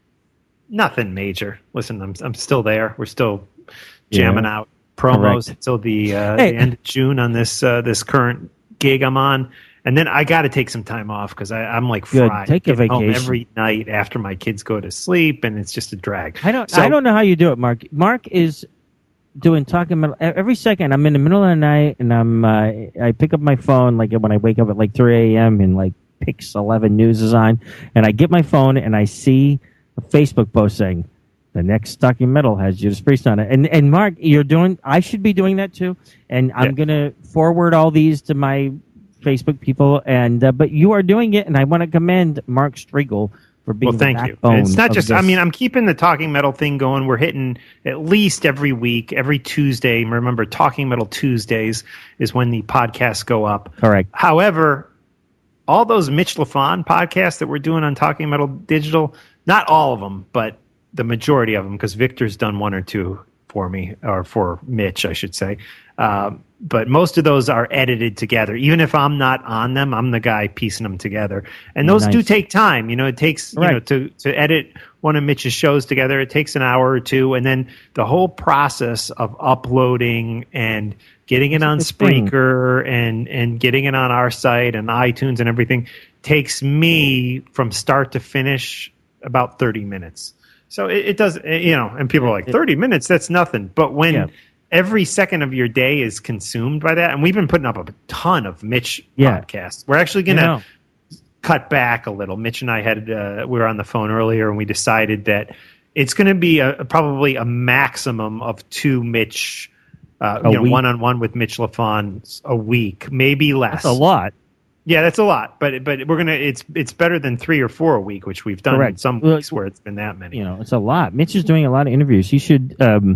nothing major. Listen, I'm I'm still there. We're still jamming Yeah. out promos Correct. until the uh, Hey. the end of June on this uh, this current gig I'm on. And then I got to take some time off because I'm like Good. fried. Take a Getting home vacation. every night after my kids go to sleep, and it's just a drag. I don't. So- I don't know how you do it, Mark. Mark is doing talking metal every second. I'm in the middle of the night, and I'm. Uh, I pick up my phone like when I wake up at like three a.m. and like Pix eleven News is on, and I get my phone and I see a Facebook post saying the next Talking Metal has Judas Priest on it. And and Mark, you're doing. I should be doing that too. And I'm Yeah. gonna forward all these to my Facebook people. And uh, but you are doing it, and I want to commend Mark Striegel for being Well, thank the you. backbone It's not of just. I this. mean, I'm keeping the Talking Metal thing going. We're hitting at least every week, every Tuesday. Remember, Talking Metal Tuesdays is when the podcasts go up. Correct. However, all those Mitch LaFon podcasts that we're doing on Talking Metal Digital, not all of them, but the majority of them, because Victor's done one or two for me, or for Mitch, I should say. Um, but most of those are edited together. Even if I'm not on them, I'm the guy piecing them together. And those do Nice. take time. You know, it takes, you Right. know, to, to edit one of Mitch's shows together, it takes an hour or two. And then the whole process of uploading and getting it on It's a thing. Spreaker and, and getting it on our site and iTunes and everything takes me from start to finish about thirty minutes. So it, it does, you know, and people are like, thirty minutes, that's nothing. But when Yeah. every second of your day is consumed by that, and we've been putting up a ton of Mitch Yeah. podcasts. We're actually going I to know. cut back a little. Mitch and I had, uh, we were on the phone earlier, and we decided that it's going to be a, probably a maximum of two Mitch, uh, A you know, week? one-on-one with Mitch LaFon a week, maybe less. That's a lot. Yeah, that's a lot, but but we're gonna. It's it's better than three or four a week, which we've done in Correct. some Well, weeks where it's been that many. You know, it's a lot. Mitch is doing a lot of interviews. He should, um,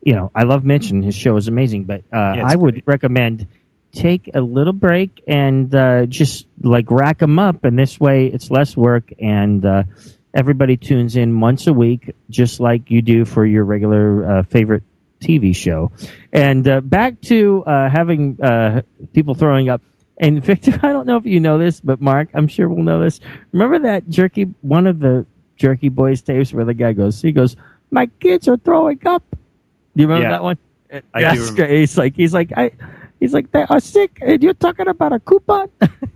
you know, I love Mitch and his show is amazing, but uh, Yeah, it's I would great. recommend take a little break and uh, just like rack them up, and this way it's less work, and uh, everybody tunes in once a week, just like you do for your regular uh, favorite T V show. And uh, back to uh, having uh, people throwing up. And Victor, I don't know if you know this, but Mark, I'm sure we'll know this. Remember that Jerky, one of the Jerky Boys tapes where the guy goes, he goes, "My kids are throwing up." Do you remember Yeah. that one? I That's do remember. great. He's like, he's like, I, he's like, they are sick, and you're talking about a coupon.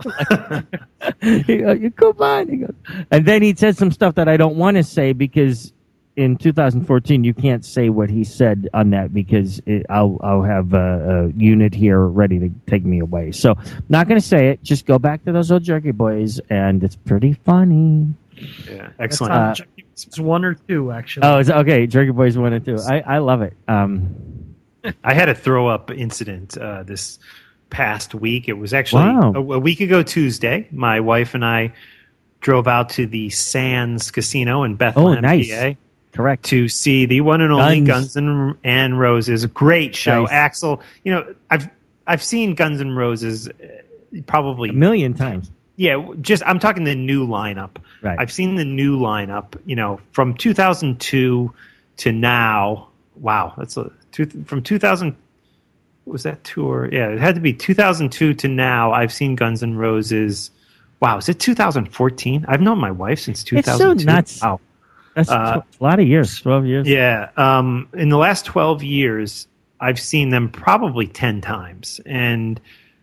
he goes, "You coupon." He goes, and then he said some stuff that I don't want to say because in two thousand fourteen you can't say what he said on that because it, I'll I'll have a, a unit here ready to take me away. So not going to say it. Just go back to those old Jerky Boys, and it's pretty funny. Yeah, That's excellent. not Uh, Jerky- it's one or two, actually. Oh, it's okay. Jerky Boys one and two. I, I love it. Um, I had a throw up incident uh, this past week. It was actually Wow. a, a week ago Tuesday. My wife and I drove out to the Sands Casino in Bethlehem, Oh, nice. P A. Correct. To see the one and only Guns. Guns N' and Roses. Great show. Nice. Axl, you know, I've I've seen Guns N' Roses uh, probably a million times. Yeah, just I'm talking the new lineup. Right. I've seen the new lineup, you know, from two thousand two to now. Wow, that's a two, from two thousand. Was that tour? Yeah, it had to be two thousand two to now. I've seen Guns N' Roses. Wow, is it two thousand fourteen? I've known my wife since two It's so thousand two. nuts. Wow. That's Uh, a lot of years. Twelve years. Yeah. Um, in the last twelve years, I've seen them probably ten times. And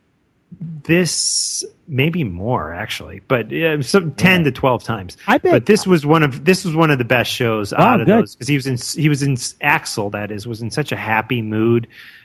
this, maybe more actually, but yeah, some ten to twelve times. I bet. But this was one of this was one of the best shows Wow, out of good. those because he was in he was in Axl, that is, was in such a happy mood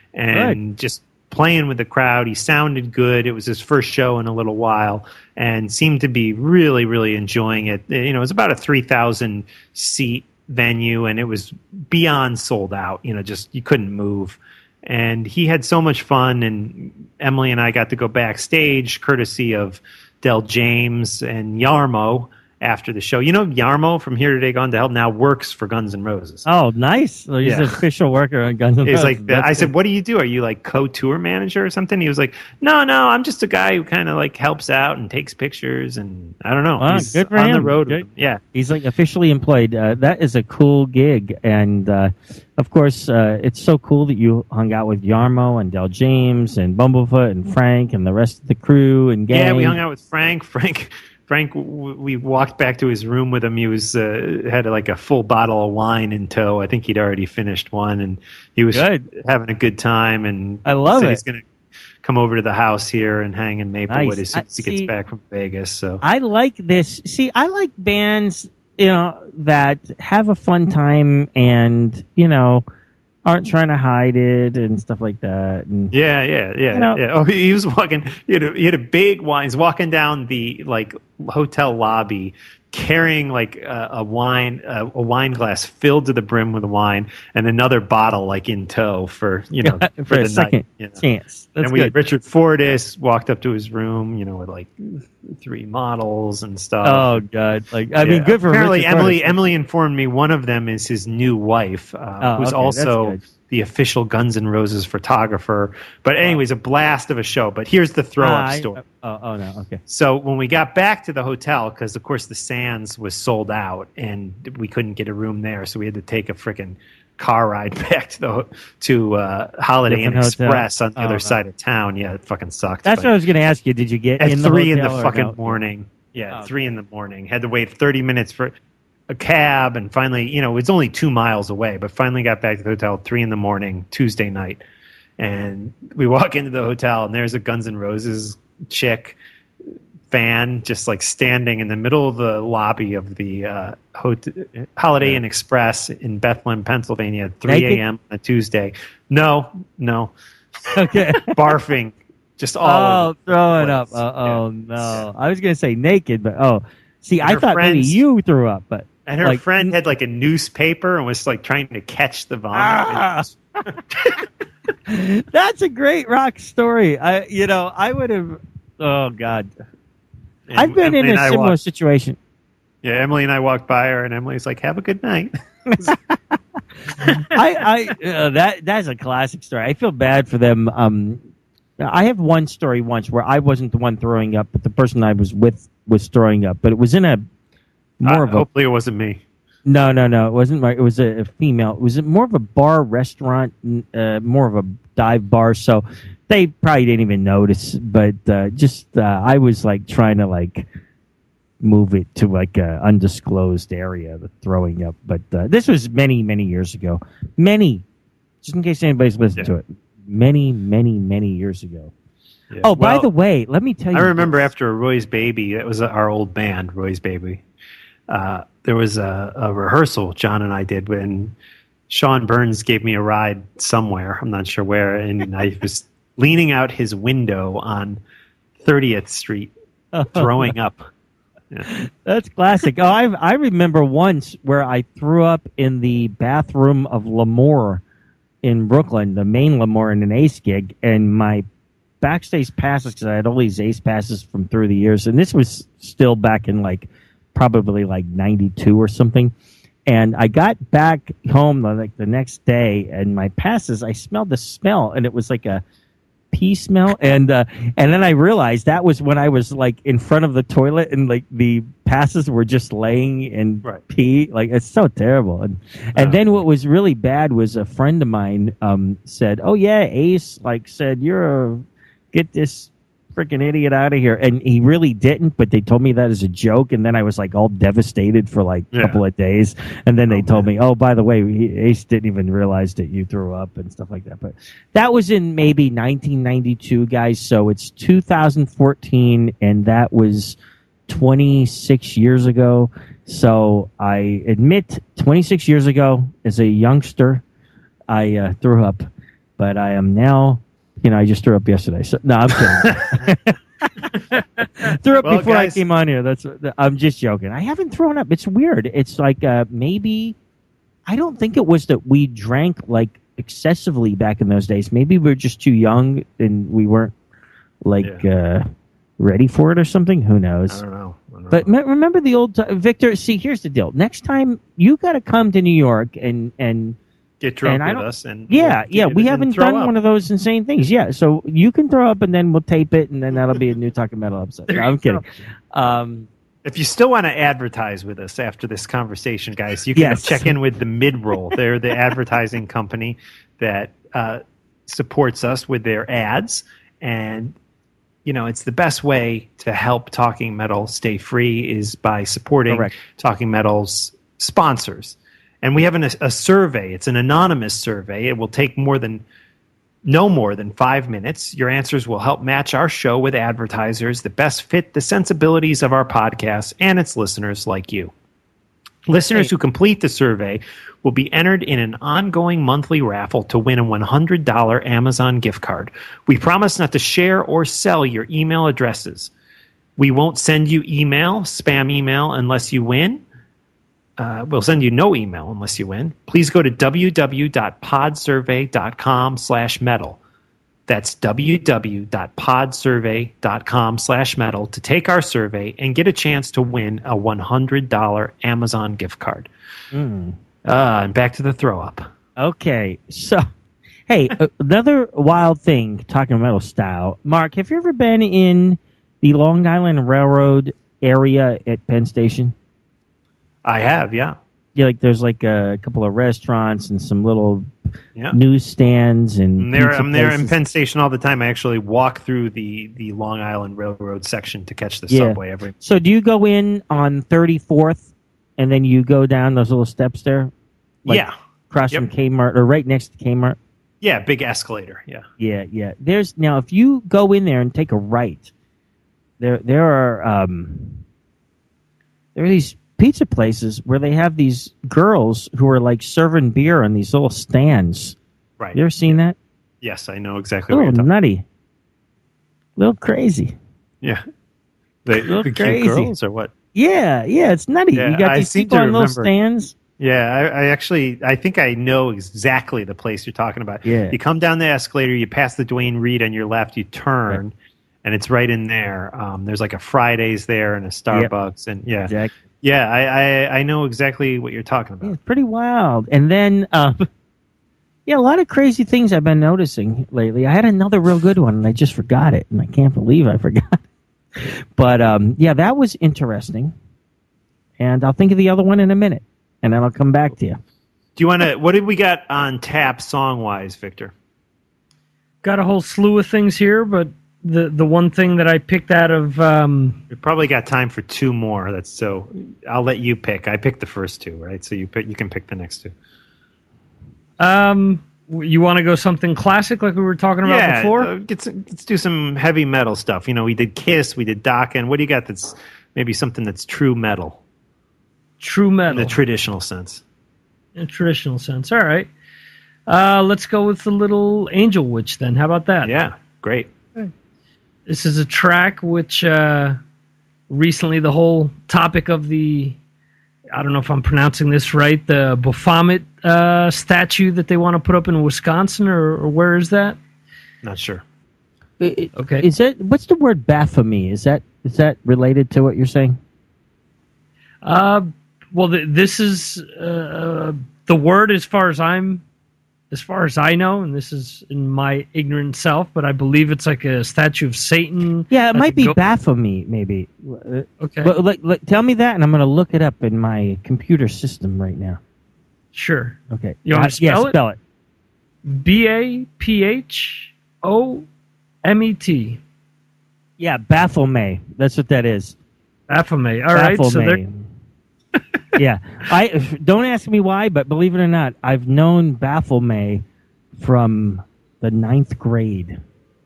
and just playing with the crowd. He sounded good. It was his first show in a little while and seemed to be really, really enjoying it. You know, it was about a three thousand seat venue and it was beyond sold out. You know, just you couldn't move. And he had so much fun, and Emily and I got to go backstage courtesy of Del James and Yarmo after the show. You know, Yarmo from Here Today Gone to Hell now works for Guns N' Roses. Oh, nice. So he's Yeah. an official worker on Guns N' He's Roses. like, That's I said, good. "What do you do? Are you like co-tour manager or something?" He was like, "No, no, I'm just a guy who kind of like helps out and takes pictures, and I don't know." Wow, He's good for on him. the road. Good. With him. Yeah, He's like officially employed. Uh, that is a cool gig, and uh, of course, uh, it's so cool that you hung out with Yarmo and Del James and Bumblefoot and Frank and the rest of the crew and gang. yeah. We hung out with Frank. Frank. Frank, w- we walked back to his room with him. He was uh, had like a full bottle of wine in tow. I think he'd already finished one, and he was Good. having a good time. And I love said it. He's going to come over to the house here and hang in Maplewood Nice. as soon as he I- gets see- back from Vegas. So I like this. See, I like bands, you know, that have a fun time and you know aren't trying to hide it and stuff like that. And Yeah, yeah, yeah, You know- yeah. Oh, he was walking. He had a, he had a big wine. He's walking down the like hotel lobby, carrying like a, a wine, a, a wine glass filled to the brim with wine, and another bottle like in tow for you know for, for a the second night. You know. chance. That's and we good. Richard Fortis walked up to his room, you know, with like three models and stuff. Oh God! Like I Yeah. mean, good for apparently Richard Emily. Curtis. Emily informed me one of them is his new wife, uh, Oh, who's okay, also that's good. the official Guns N' Roses photographer. But anyways, a blast of a show. But here's the throw Ah, up I- story. Oh, oh no. Okay. So when we got back to the hotel, because of course the Sands was sold out and we couldn't get a room there, so we had to take a freaking car ride back to the to uh, Holiday Inn Different hotel. Express on the Oh, other no. side of town. Yeah, it fucking sucked. That's but- what I was going to ask you. Did you get at in the three in the hotel or fucking no? morning. Yeah, Oh, three in the morning. Had to wait thirty minutes for a cab, and finally, you know, it's only two miles away, but finally got back to the hotel at three in the morning Tuesday night, and we walk into the hotel, and there's a Guns N' Roses chick fan just like standing in the middle of the lobby of the uh, hot- Holiday Inn Express in Bethlehem, Pennsylvania, at three Naked? a.m. on a Tuesday. No, no, Okay. barfing, just all. Oh, over the throw it place. up. Uh, oh no! I was going to say naked, but oh, see, And I her thought maybe friends- you threw up, but And her like, friend had like a newspaper and was like trying to catch the vomit. Ah! That's a great rock story. I, you know, I would have. Oh God, And I've been Emily in and a I similar walked- situation. Yeah, Emily and I walked by her, and Emily's like, "Have a good night." I, I uh, that that's a classic story. I feel bad for them. Um, I have one story once where I wasn't the one throwing up, but the person I was with was throwing up. But it was in a more Uh, of a hopefully, it wasn't me. no, no, no. It wasn't. My, it was a, a female. It was more of a bar restaurant, uh, more of a dive bar. So they probably didn't even notice. But uh, just uh, I was like trying to like move it to like a undisclosed area, the throwing up. But uh, this was many, many years ago. Many, just in case anybody's listened Yeah. to it. Many, many, many years ago. Yeah. Oh, by Well, the way, let me tell you. I remember this. after Roy's Baby, it was our old band, Roy's Baby. Uh, there was a, a rehearsal John and I did when Sean Burns gave me a ride somewhere. I'm not sure where. And I was leaning out his window on thirtieth Street, throwing up. Yeah. That's classic. Oh, I I remember once where I threw up in the bathroom of L'Amour in Brooklyn, the main L'Amour in an Ace gig, and my backstage passes, because I had all these Ace passes from through the years, and this was still back in like probably like ninety-two or something. And I got back home the, like the next day, and my passes, I smelled the smell, and it was like a pee smell, and uh, and then I realized that was when I was like in front of the toilet, and like the passes were just laying in Right. pee. Like, it's so terrible. And and then what was really bad was a friend of mine um, said, "Oh yeah, Ace like said you're a get this freaking idiot out of here," and he really didn't. But they told me that as a joke, and then I was like all devastated for like a Yeah. couple of days. And then they told me, "Oh, by the way, he, Ace didn't even realize that you threw up and stuff like that." But that was in maybe nineteen ninety-two, guys. So it's two thousand fourteen, and that was twenty-six years ago. So I admit, twenty-six years ago, as a youngster, I uh, threw up, but I am now. You know, I just threw up yesterday. So no, I'm kidding. Threw up Well, before guys- I came on here. That's I'm just joking. I haven't thrown up. It's weird. It's like uh, maybe I don't think it was that we drank like excessively back in those days. Maybe we were just too young and we weren't like uh, ready for it or something. Who knows? I don't know. I don't But me- remember the old t- Victor. See, here's the deal. Next time you got to come to New York and and Get drunk and I with don't- us. and yeah, we'll yeah. get We it and haven't throw done up. one of those insane things. Yeah, so you can throw up and then we'll tape it and then that'll be a new Talking Metal episode. No, I'm kidding. Um, If you still want to advertise with us after this conversation, guys, you can Yes. check in with the Midroll. They're the advertising company that uh, supports us with their ads. And, you know, it's the best way to help Talking Metal stay free is by supporting Correct. Talking Metal's sponsors. And we have an, a survey. It's an anonymous survey. It will take more than no more than five minutes. Your answers will help match our show with advertisers that best fit the sensibilities of our podcast and its listeners like you. Listeners who complete the survey will be entered in an ongoing monthly raffle to win a one hundred dollars Amazon gift card. We promise not to share or sell your email addresses. We won't send you email, spam email, unless you win. Uh, we'll send you no email unless you win. Please go to www.podsurvey.com slash metal. That's www.podsurvey.com slash metal to take our survey and get a chance to win a one hundred dollars Amazon gift card. mm. Uh, and back to the throw up. Okay, so hey, uh, another wild thing, Talking Metal style. Mark, have you ever been in the Long Island Railroad area at Penn Station? I have, yeah. Yeah, like there's like a couple of restaurants and some little Yeah. newsstands and I'm there, pizza I'm there in places. Penn Station all the time. I actually walk through the, the Long Island Railroad section to catch the Yeah. subway every. So do you go in on thirty-fourth and then you go down those little steps there? Like Yeah. Across Yep. from Kmart or right next to Kmart? Yeah, big escalator. Yeah. Yeah, yeah. There's now if you go in there and take a right, there there are um there are these pizza places where they have these girls who are like serving beer on these little stands. Right. You ever seen that? Yes, I know exactly A what you're little talking nutty. A little crazy. Yeah. The, Little the cute crazy. girls or what? Yeah, yeah, it's nutty. Yeah, you got I these seem people to on little remember. stands. Yeah, I, I actually, I think I know exactly the place you're talking about. Yeah. You come down the escalator, you pass the Dwayne Reed on your left, you turn, and it's right in there. Um, there's like a Fridays there and a Starbucks, and yeah, Exactly. yeah, I, I I know exactly what you're talking about. Yeah, it's pretty wild. And then, uh, yeah, a lot of crazy things I've been noticing lately. I had another real good one, and I just forgot it, and I can't believe I forgot. But um, yeah, that was interesting. And I'll think of the other one in a minute, and then I'll come back to you. Do you want to? What did we got on tap song wise, Victor? Got a whole slew of things here, but the the one thing that I picked out of um, We probably got time for two more. That's so. I'll let you pick. I picked the first two, right? So you pick. You can pick the next two. um, you want to go something classic like we were talking about yeah, before? uh, get some, let's do some heavy metal stuff. You know, we did Kiss, we did Dokken. What do you got? That's maybe something that's true metal, True in metal, the traditional sense. in a traditional sense. All right, uh, let's go with the little Angel Witch then. How about that? Yeah, great. This is a track which uh, recently the whole topic of the, I don't know if I'm pronouncing this right, the Baphomet uh, statue that they want to put up in Wisconsin, or, or where is that? Not sure. Okay. Is that what's the word Baphomet? Is that is that related to what you're saying? Uh, well, th- this is uh, the word as far as I'm, as far as I know, and this is in my ignorant self, but I believe it's like a statue of Satan. Yeah, it like might a be goat. Baphomet, maybe. Okay. But, like, like, tell me that, and I'm going to look it up in my computer system right now. Sure. Okay. You want Uh, to spell yeah, it? spell it. B A P H O M E T. Yeah, Baphomet. That's what that is. Baphomet. All right. So Baphomet. there. Yeah, I don't ask me why, but believe it or not, I've known Baphomet from the ninth grade.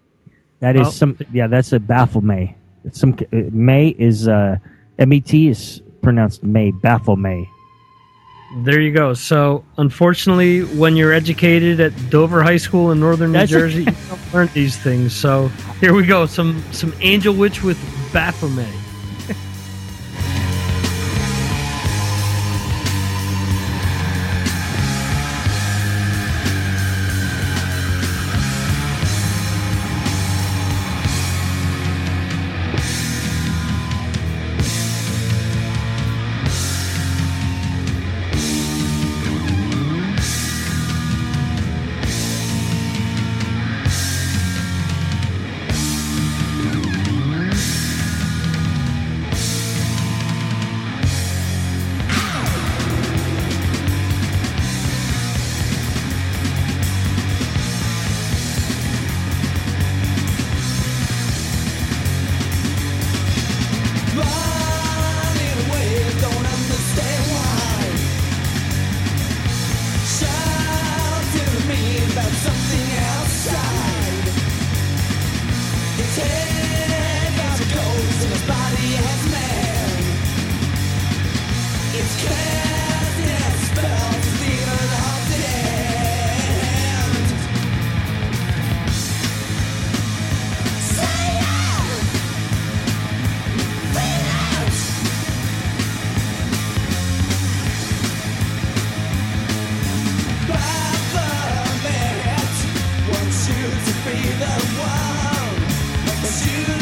That is Oh. some, yeah, that's a Baphomet. It's some uh, May is uh, M E T is pronounced May. Baphomet. There you go. So, unfortunately, when you're educated at Dover High School in northern New That's- Jersey, you don't learn these things. So, here we go. Some some Angel Witch with Baphomet.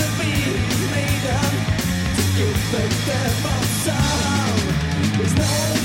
There's no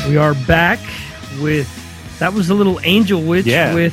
We are back with, that was a little Angel Witch Yeah. with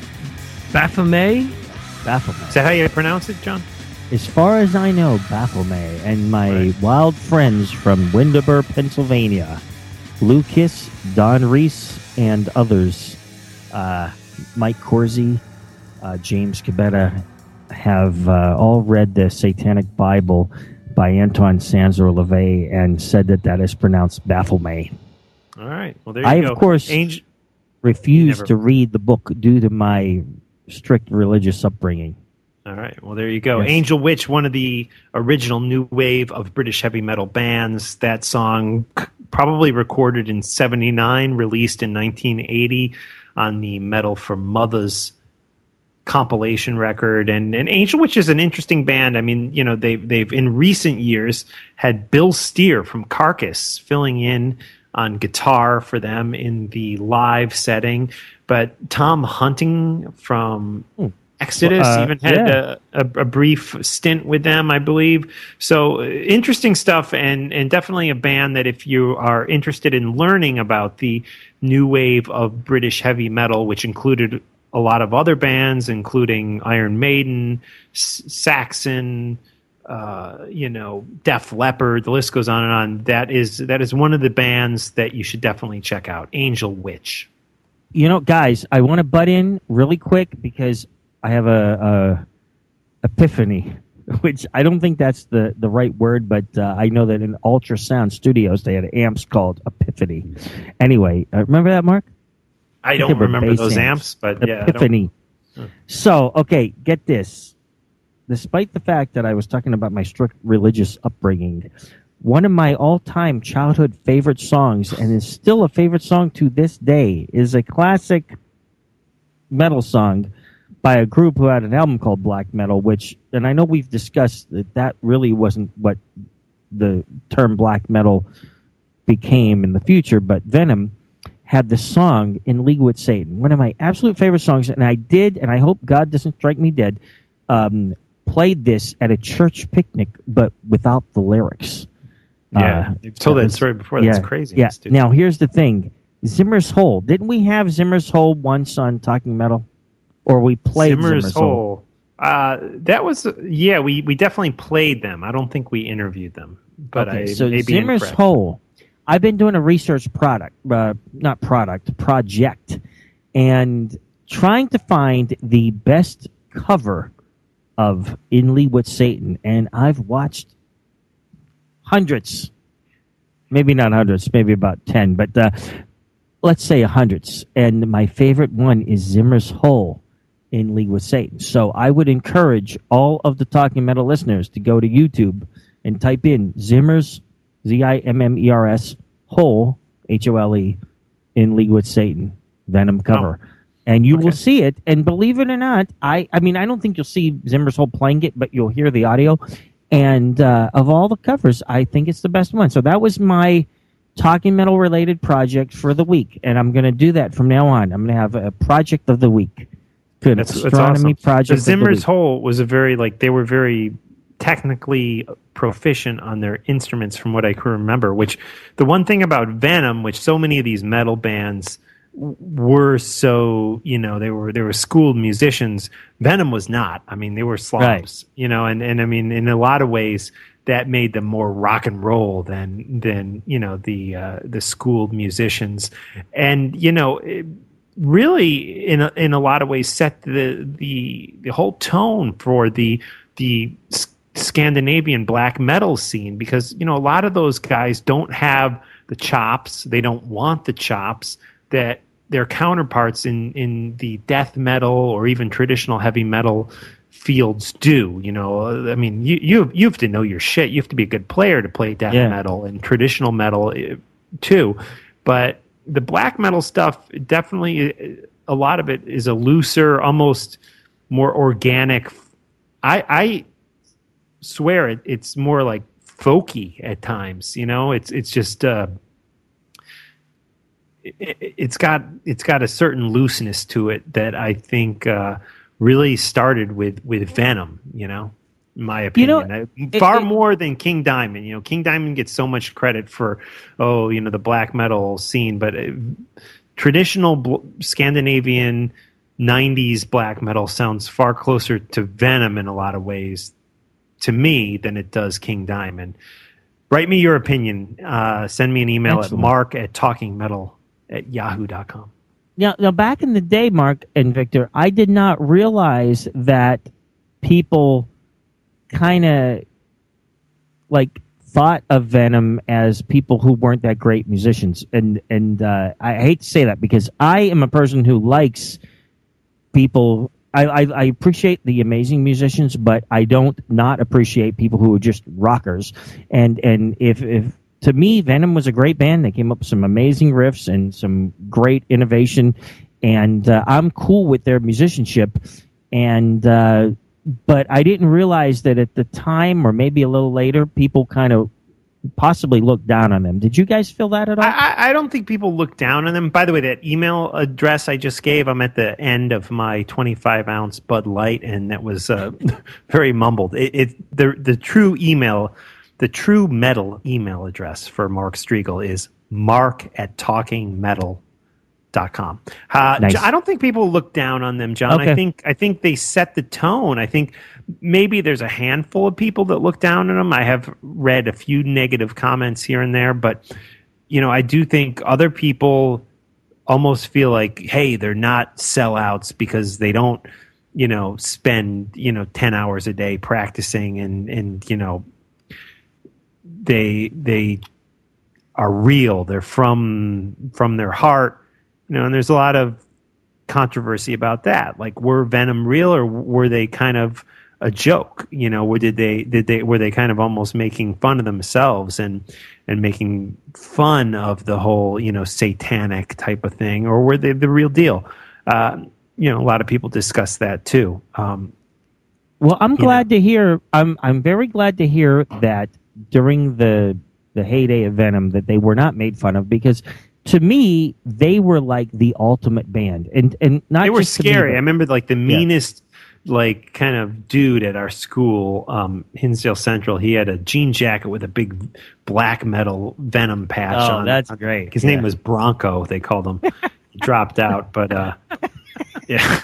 Baphomet. Baphomet. Is that how you pronounce it, John? As far as I know, Baphomet and my right. wild friends from Winderburg, Pennsylvania, Lucas, Don Reese, and others, uh, Mike Corsi, uh, James Cabetta, have uh, all read the Satanic Bible by Anton Sanzor LaVey and said that that is pronounced Baphomet. All right. Well, there you I, go. of course, Angel- refused Never- to read the book due to my strict religious upbringing. All right. Well, there you go. Yes. Angel Witch, one of the original new wave of British heavy metal bands. That song probably recorded in seventy-nine, released in nineteen eighty on the Metal for Mothers compilation record. And, and Angel Witch is an interesting band. I mean, you know, they've, they've in recent years had Bill Steer from Carcass filling in on guitar for them in the live setting. But Tom Hunting from Exodus Uh, even had yeah. a, a, a brief stint with them, I believe. So uh, interesting stuff, and, and definitely a band that if you are interested in learning about the new wave of British heavy metal, which included a lot of other bands, including Iron Maiden, S- Saxon, uh, you know, Def Leppard, the list goes on and on. That is that is one of the bands that you should definitely check out, Angel Witch. You know, guys, I want to butt in really quick because I have a, a epiphany, which I don't think that's the, the right word, but uh, I know that in Ultrasound Studios they had amps called Epiphany. Anyway, uh, remember that, Mark? I don't remember those amps, but yeah. Epiphany. I don't... So, okay, get this. Despite the fact that I was talking about my strict religious upbringing, one of my all-time childhood favorite songs, and is still a favorite song to this day, is a classic metal song by a group who had an album called Black Metal, which, and I know we've discussed that that really wasn't what the term black metal became in the future, but Venom had the song In League with Satan, one of my absolute favorite songs, and I did, and I hope God doesn't strike me dead, um, played this at a church picnic, but without the lyrics. Yeah, uh, you've told that was, story before. Yeah, That's crazy. Yeah. Now, here's the thing. Zimmer's Hole. Didn't we have Zimmer's Hole once on Talking Metal? Or we played Zimmer's, Zimmer's, Hole. Hole? Uh, that was, yeah, we, we definitely played them. I don't think we interviewed them. But okay, I so may be Zimmer's impressed. Hole. I've been doing a research product, uh, not product, project, and trying to find the best cover of In League with Satan. And I've watched hundreds, maybe not hundreds, maybe about ten, but uh, let's say hundreds. And my favorite one is Zimmer's Hole in League with Satan. So I would encourage all of the Talking Metal listeners to go to YouTube and type in Zimmer's, Z I M M E R S, Hole, H O L E, in League with Satan, Venom cover. Oh. And you okay. will see it. And believe it or not, I, I mean, I don't think you'll see Zimmer's Hole playing it, but you'll hear the audio. And uh, of all the covers, I think it's the best one. So that was my Talking Metal related project for the week. And I'm going to do that from now on. I'm going to have a project of the week. Good that's, astronomy that's awesome. project. The Zimmer's Hole was a very, like, they were very technically proficient on their instruments from what I can remember, which the one thing about Venom, which so many of these metal bands were so, you know, they were they were schooled musicians. Venom was not. I mean, they were slobs, right. you know, and, and I mean, in a lot of ways that made them more rock and roll than than, you know, the uh, the schooled musicians. And, you know, it really in a, in a lot of ways set the the the whole tone for the the Scandinavian black metal scene, because, you know, a lot of those guys don't have the chops, they don't want the chops that their counterparts in, in the death metal or even traditional heavy metal fields do. You know, I mean, you you you have to know your shit. You have to be a good player to play death yeah. metal and traditional metal too. But the black metal stuff, definitely, a lot of it is a looser, almost more organic. I I swear it, it's more like folky at times. You know, it's it's just. Uh, It, it's got it's got a certain looseness to it that I think uh, really started with, with Venom, you know. in my opinion. know, Uh, it- far it- more than King Diamond. You know, King Diamond gets so much credit for, oh, you know, the black metal scene, but uh, traditional bl- Scandinavian nineties black metal sounds far closer to Venom in a lot of ways to me than it does King Diamond. Write me your opinion. Uh, send me an email Excellent. at mark at talkingmetal at yahoo dot com. Now, now, back in the day, Mark and Victor, I did not realize that people kind of like thought of Venom as people who weren't that great musicians, and and uh, I hate to say that because I am a person who likes people. I, I, I appreciate the amazing musicians, but I don't not appreciate people who are just rockers. And and if if to me, Venom was a great band. They came up with some amazing riffs and some great innovation, and uh, I'm cool with their musicianship. And uh, but I didn't realize that at the time, or maybe a little later, people kind of possibly looked down on them. Did you guys feel that at all? I, I- I don't think people look down on them. By the way, that email address I just gave, I'm at the end of my twenty-five ounce Bud Light, and that was uh, very mumbled. It, it the the true email, the true metal email address for Mark Striegel is mark at talkingmetal dot com. Uh, Nice. J- I don't think people look down on them, John. Okay. I think I think they set the tone. I think maybe there's a handful of people that look down on them. I have read a few negative comments here and there, but you know, I do think other people almost feel like, hey, they're not sellouts because they don't, you know, spend, you know, ten hours a day practicing and and you know, they they are real. They're from from their heart. You know, and there's a lot of controversy about that. Like, were Venom real, or were they kind of a joke? You know, or did they did they were they kind of almost making fun of themselves and and making fun of the whole, you know, satanic type of thing, or were they the real deal? Uh, you know, a lot of people discuss that too. Um, Well, I'm you glad to hear. I'm I'm very glad to hear that during the the heyday of Venom that they were not made fun of, because to me they were like the ultimate band, and and not they were just to me, scary. but- I remember like the meanest, like kind of dude at our school, um, Hinsdale Central. He had a jean jacket with a big black metal Venom patch Oh, on. that's on- great. His Yeah. name was Bronco. They called him. He dropped out, but uh, yeah,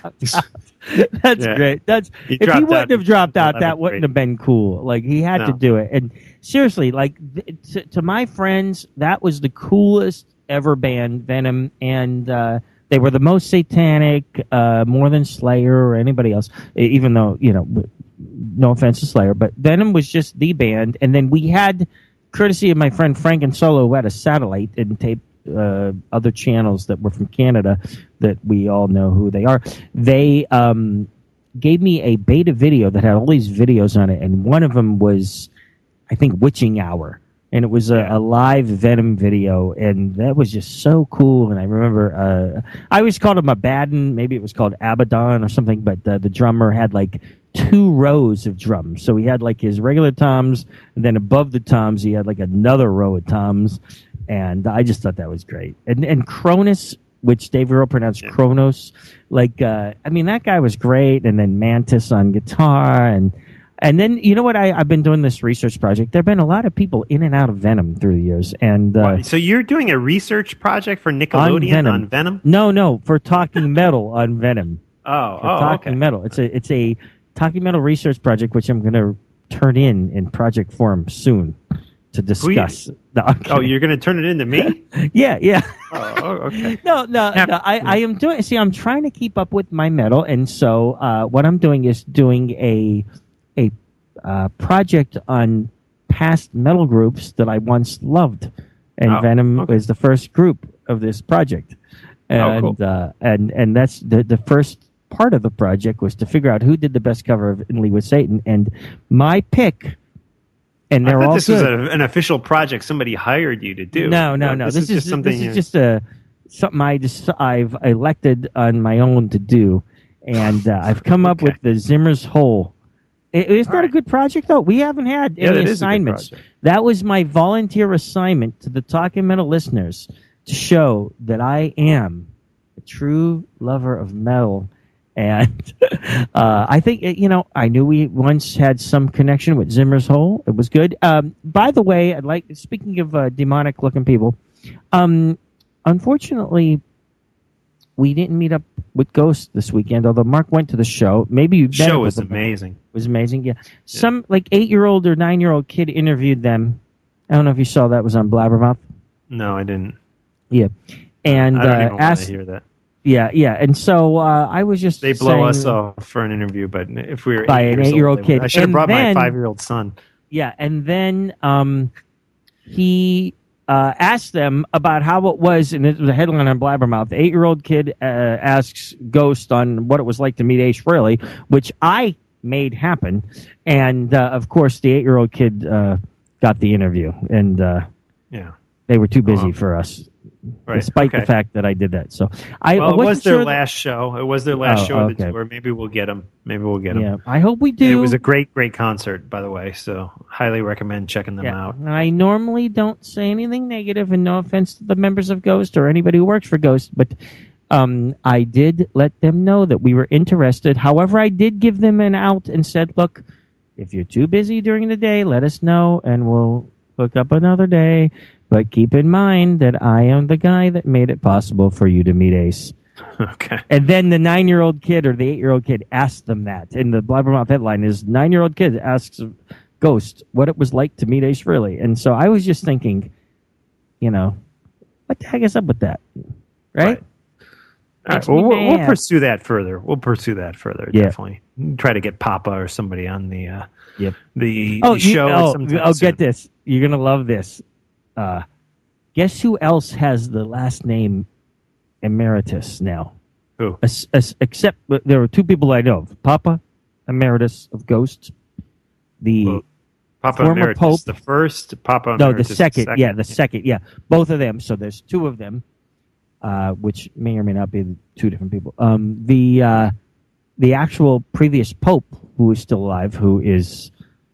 That's Yeah. great. That's He if he dropped wouldn't out have dropped out, that eleventh wouldn't grade. have been cool. Like, he had to No. do it. And seriously, like th- to, to my friends, that was the coolest ever band, Venom, and uh, they were the most satanic, uh, more than Slayer or anybody else. e- Even though, you know, w- no offense to Slayer, but Venom was just the band. And then we had, courtesy of my friend Frank and Solo, who had a satellite and taped uh, other channels that were from Canada that we all know who they are. They um, gave me a beta video that had all these videos on it, and one of them was, I think, Witching Hour, and it was a, a live Venom video, and that was just so cool. And I remember uh, I always called him Abaddon, maybe it was called Abaddon or something, but uh, the drummer had like two rows of drums. So he had like his regular toms, and then above the toms he had like another row of toms, and I just thought that was great. And and Cronus, which Dave Earl pronounced Kronos, like uh, I mean, that guy was great. And then Mantis on guitar, and and then you know what, I, I've been doing this research project. There've been a lot of people in and out of Venom through the years, and uh, so you're doing a research project for Nickelodeon Venom. on Venom? No, no, for Talking Metal on Venom. Oh, For oh, Talking okay. Metal. It's a it's a Talking Metal research project, which I'm going to turn in in project form soon to Who you- discuss. No, I'm Oh, kidding. you're going to turn it into me? yeah, yeah. Oh, oh, okay. No, no, no. I, I am doing. See, I'm trying to keep up with my metal, and so uh, what I'm doing is doing a a uh, project on past metal groups that I once loved, and Oh, Venom okay. was the first group of this project, and Oh, cool. uh, and and that's the the first part of the project was to figure out who did the best cover of In League with Satan, and my pick. And I they're thought all this good. was a, an official project somebody hired you to do. No, no, no. This, This, is just something. This is you- just a something I just I've elected on my own to do, and uh, I've come up with the Zimmer's Hole. It, it's not a good project though. We haven't had Yeah, any that is a good assignments. project. That was my volunteer assignment to the Talking Metal listeners to show that I am a true lover of metal, And uh, I think, you know, I knew we once had some connection with Zimmer's Hole. It was good. Um, by the way, I'd like, speaking of uh, demonic-looking people, um, unfortunately, we didn't meet up with Ghost this weekend, although Mark went to the show. Maybe you The show was amazing. It was amazing, yeah. Some, like, eight-year-old or nine-year-old kid interviewed them. I don't know if you saw that. It was on Blabbermouth. No, I didn't. Yeah. And I don't uh, even asked, want to hear that. Yeah, yeah. And so uh, I was just They blow saying, us off for an interview, but if we were by eight an years eight-year-old old, they would- kid. I should have And brought then- my five-year-old son. Yeah, and then um, he uh, asked them about how it was, and it was a headline on Blabbermouth. The eight-year-old kid uh, asks Ghost on what it was like to meet Ace Frehley, which I made happen. And, uh, of course, the eight-year-old kid uh, got the interview, and uh, Yeah. they were too busy Oh. for us, Right, despite okay. the fact that I did that. So I Well, it wasn't was their sure that- last show. It was their last Oh, show of the okay. tour. Maybe we'll get them. Maybe we'll get them. Yeah, I hope we do. It was a great, great concert, by the way. So highly recommend checking them Yeah, out. and I normally don't say anything negative, and no offense to the members of Ghost or anybody who works for Ghost, but um, I did let them know that we were interested. However, I did give them an out and said, look, if you're too busy during the day, let us know, and we'll hook up another day. But keep in mind that I am the guy that made it possible for you to meet Ace. Okay. And then the nine-year-old kid or the eight-year-old kid asked them that. And the Blabbermouth headline is, nine-year-old kid asks Ghost what it was like to meet Ace Frehley. And so I was just thinking, you know, what the heck is up with that? Right? Right. All right, Makes well, me we'll, we'll mad. pursue that further. We'll pursue that further. Yeah. Definitely try to get Papa or somebody on the uh, Yep. the, Oh, the you, show. oh, sometime oh soon. get this. You're going to love this. Uh, guess who else has the last name Emeritus now? Who? As, as, except there are two people I know of. Papa Emeritus of Ghost. The Well, Papa former Emeritus, Pope. the first. Papa No, Emeritus, the second, Yeah, the second. Yeah, both of them. So there's two of them, uh, which may or may not be two different people. Um, the uh, the actual previous Pope, who is still alive, who is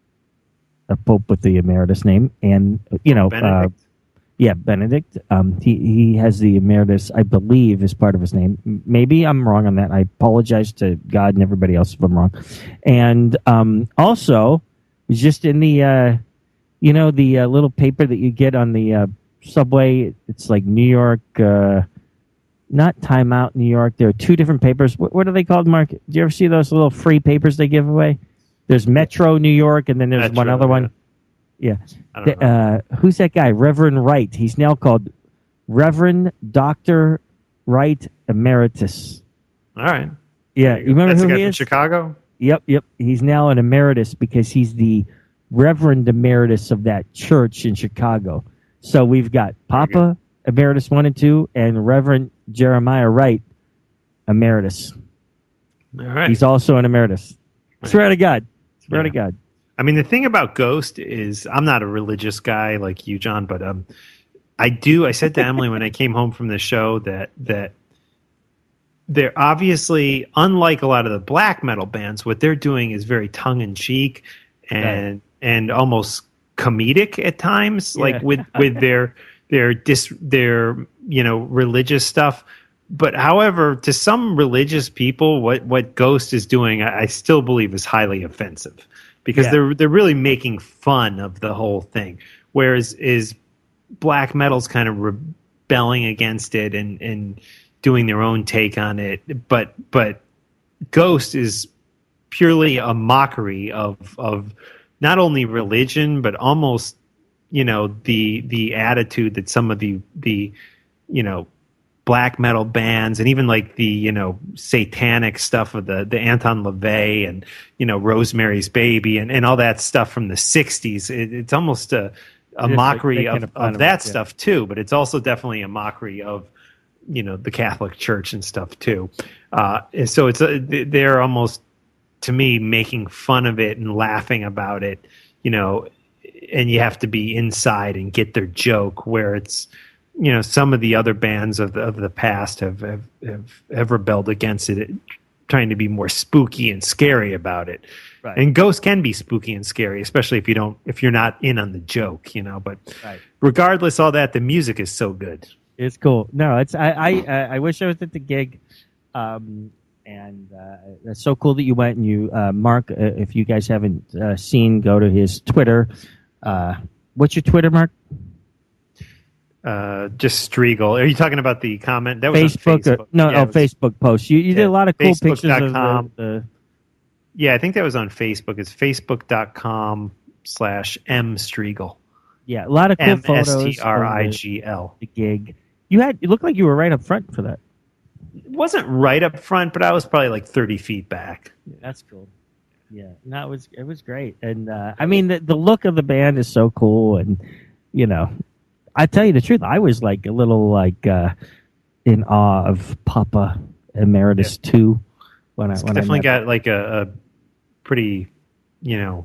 a Pope with the Emeritus name, and you know, uh, Benedict. yeah, Benedict. Um, he he has the Emeritus, I believe, as part of his name. M- Maybe I'm wrong on that. I apologize to God and everybody else if I'm wrong. And um, also, just in the uh, you know, the uh, little paper that you get on the uh, subway. It's like New York, uh, not Time Out New York. There are two different papers. What, what are they called, Mark? Do you ever see those little free papers they give away? There's Metro New York, and then there's one Metro, other one. Yeah. I don't The- uh, who's that guy? Reverend Wright. He's now called Reverend Doctor Wright Emeritus. All right. Yeah, you remember That's who the guy he from is? Chicago? Yep, yep. He's now an emeritus because he's the Reverend Emeritus of that church in Chicago. So we've got Papa Emeritus one and two, and Reverend Jeremiah Wright Emeritus. All right. He's also an emeritus. Swear to God. Swear to Yeah. God. I mean, the thing about Ghost is I'm not a religious guy like you, John, but um, I do. I said to Emily when I came home from the show that that they're obviously, unlike a lot of the black metal bands, what they're doing is very tongue in cheek and and almost comedic at times, Yeah. like with with their their dis their you know religious stuff. But however, to some religious people, what what Ghost is doing, I, I still believe is highly offensive because Yeah. they're they're really making fun of the whole thing. Whereas is black metal's kind of rebelling against it and and doing their own take on it. But but Ghost is purely a mockery of of not only religion but almost you know the the attitude that some of the the you know black metal bands and even like the you know satanic stuff of the the Anton LaVey and you know Rosemary's Baby and, and all that stuff from the sixties. It, it's almost a a It is, like, mockery making of, fun of of that it, yeah. stuff too, but it's also definitely a mockery of you know the Catholic Church and stuff too. Uh, and so it's a, they're almost to me making fun of it and laughing about it, you know, and you have to be inside and get their joke. Where it's you know some of the other bands of the, of the past have have, have have rebelled against it, trying to be more spooky and scary about it. Right. And Ghost can be spooky and scary, especially if you don't if you're not in on the joke, you know. But Right. regardless, all that the music is so good. It's cool. No, it's I I, I I wish I was at the gig, um, And uh, that's so cool that you went and you, uh, Mark, uh, if you guys haven't uh, seen, go to his Twitter. Uh, what's your Twitter, Mark? Uh, just Striegel. Are you talking about the comment? That was Facebook. on Or, Facebook. no, Yeah, no, it was- Facebook post. You, you did yeah, a lot of cool pictures of Facebook.com. the, the Yeah, I think that was on Facebook. It's facebook.com slash M Striegel. yeah, a lot of cool M photos. S T R I of G L. The, the gig. You had. It looked like you were right up front for that. It wasn't right up front, but I was probably like thirty feet back. That's cool. Yeah, no, it was it was great, and uh, I mean the the look of the band is so cool, and you know, I tell you the truth, I was like a little like uh, in awe of Papa Emeritus yeah. two when It's I when definitely I met got like a, a pretty, you know,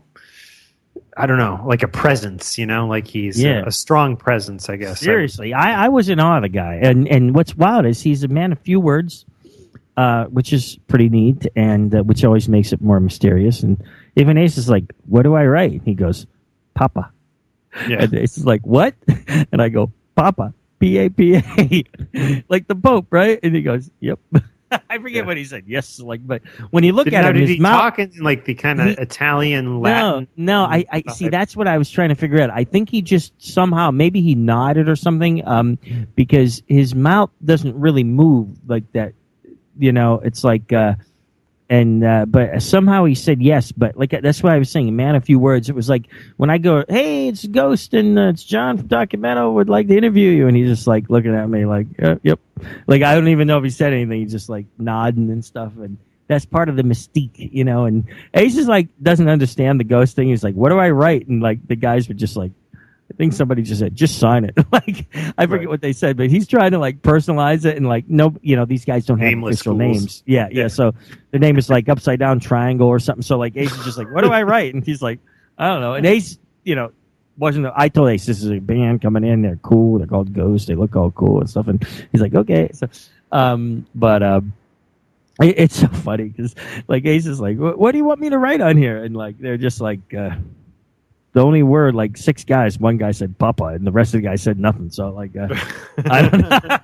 I don't know, like a presence, you know, like he's Yeah. a, a strong presence, I guess. Seriously, I, I was in awe of the guy, and and what's wild is he's a man of few words. Uh, which is pretty neat, and uh, which always makes it more mysterious. And even Ace is like, "What do I write?" He goes, "Papa." Yeah. And Ace is like, "What?" And I go, "Papa, P A P A," like the Pope, right? And he goes, "Yep." I forget Yeah. what he said. Yes, like, but when you look Did, at now, him, did his he mouth. talk in like the kind of He- Italian Latin? No, no. I, I see. That's what I was trying to figure out. I think he just somehow, maybe he nodded or something, um, because his mouth doesn't really move like that. You know, it's like, uh, and uh, but somehow he said yes. But like that's what I was saying. Man, a few words. It was like when I go, "Hey, it's Ghost and uh, it's John from Documento. Would like to interview you," and he's just like looking at me like, uh, "Yep." Like I don't even know if he said anything. He's just like nodding and stuff, and that's part of the mystique, you know. And Ace just like doesn't understand the ghost thing. He's like, "What do I write?" And like the guys were just like, I think somebody just said, "Just sign it." Like I forget Right. what they said, but he's trying to like personalize it and like no, you know, these guys don't have Nameless official schools. names. Yeah, yeah, Yeah. So the name is like upside down triangle or something. So like Ace is just like, "What do I write?" And he's like, "I don't know." And Ace, you know, wasn't. I told Ace this is a band coming in. They're cool. They're called Ghost. They look all cool and stuff. And he's like, "Okay." So, um, but um. It- It's so funny because like Ace is like, "What what do you want me to write on here?" And like they're just like, uh, the only word like six guys. One guy said "Papa," and the rest of the guys said nothing. So like, uh, I don't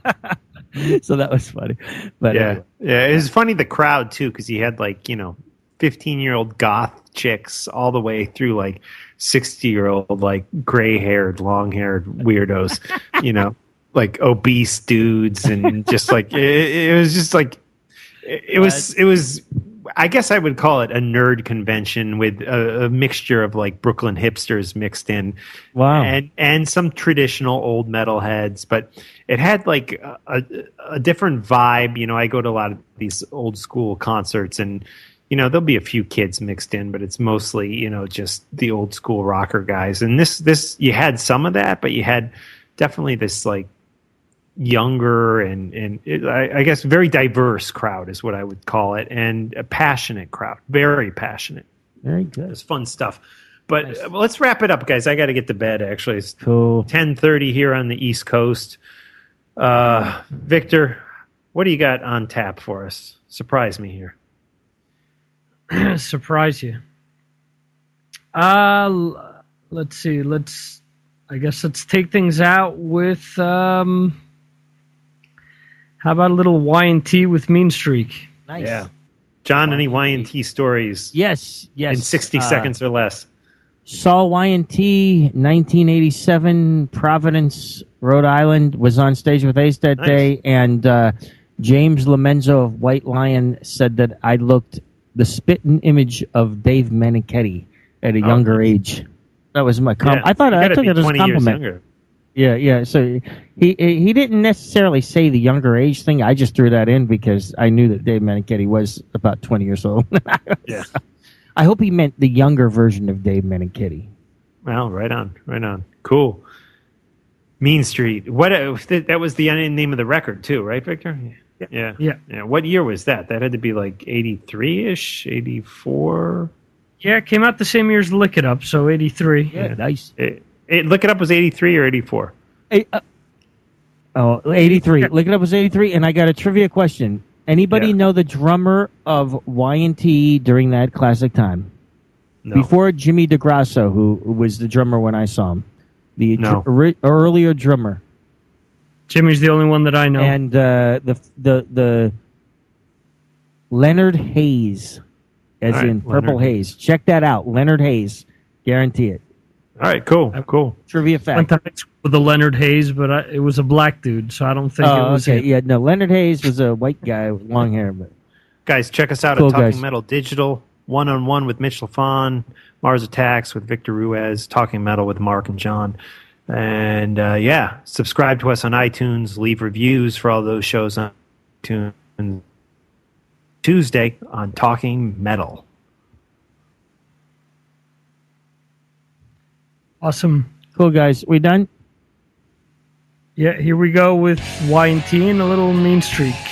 know. So that was funny. But yeah, anyway. yeah. It was funny the crowd too because he had like you know fifteen year old goth chicks all the way through like sixty year old like gray haired, long haired weirdos. You know, like obese dudes and just like it, it was just like it, it was it was. I guess I would call it a nerd convention with a, a mixture of like Brooklyn hipsters mixed in, Wow. and and some traditional old metal heads, but it had like a, a, a different vibe. You know, I go to a lot of these old school concerts, and you know there'll be a few kids mixed in, but it's mostly you know just the old school rocker guys. And this this you had some of that, but you had definitely this like younger and and it, I, I guess very diverse crowd is what I would call it, and a passionate crowd, very passionate. Very good. It's fun stuff. But uh, let's wrap it up, guys. I got to get to bed. Actually, it's Cool. ten thirty here on the East Coast. Uh, Victor, what do you got on tap for us? Surprise me here. Surprise you. Uh, l- let's see. Let's. I guess let's take things out with. Um, how about a little Y and T with Mean Streak? Nice. Yeah, John, any Y and T stories Yes. Yes. in sixty uh, seconds or less? Saw Y and T, nineteen eighty-seven, Providence, Rhode Island, was on stage with Ace that Nice. day, and uh, James Lomenzo of White Lion said that I looked the spitting image of Dave Meniketti at a Oh, younger nice. age. That was my com- Yeah, I thought you I gotta took be it as a twenty years compliment. younger. Yeah, yeah. So he he didn't necessarily say the younger age thing. I just threw that in because I knew that Dave Meniketti was about twenty years old. Yeah. I hope he meant the younger version of Dave Meniketti. Well, right on, right on. Cool. Mean Street. What? Uh, th- that was the name of the record too, right, Victor? Yeah. Yeah. Yeah. Yeah. What year was that? That had to be like eighty-three ish, eighty-four. Yeah, it came out the same year as Lick It Up, so eighty-three. Yeah, nice. It, it, Look It Up was eighty-three or eighty-four. Hey, uh, oh, eighty-three. Look it up was eighty-three, and I got a trivia question. Anybody Yeah. know the drummer of Y and T during that classic time? No. Before Jimmy DeGrasso, who who was the drummer when I saw him. The No. dr- ori- earlier drummer. Jimmy's the only one that I know. And uh, the the the Leonard Hayes, as All right, in Purple Leonard Haze. Check that out. Leonard Hayes. Guarantee it. All right, cool, cool. Trivia Went fact. to high school with the Leonard Hayes, but I, it was a black dude, so I don't think Oh, it was okay. him. Yeah, no, Leonard Hayes was a white guy with long hair. But Guys, check us out Cool, at Talking guys. Metal Digital, one-on-one with Mitch LaFon, Mars Attacks with Victor Ruiz, Talking Metal with Mark and John. And, uh, yeah, subscribe to us on iTunes, leave reviews for all those shows on iTunes. Tuesday on Talking Metal. Awesome. cool, guys. We done? Yeah, here we go with Y and T and a little Mean Streak.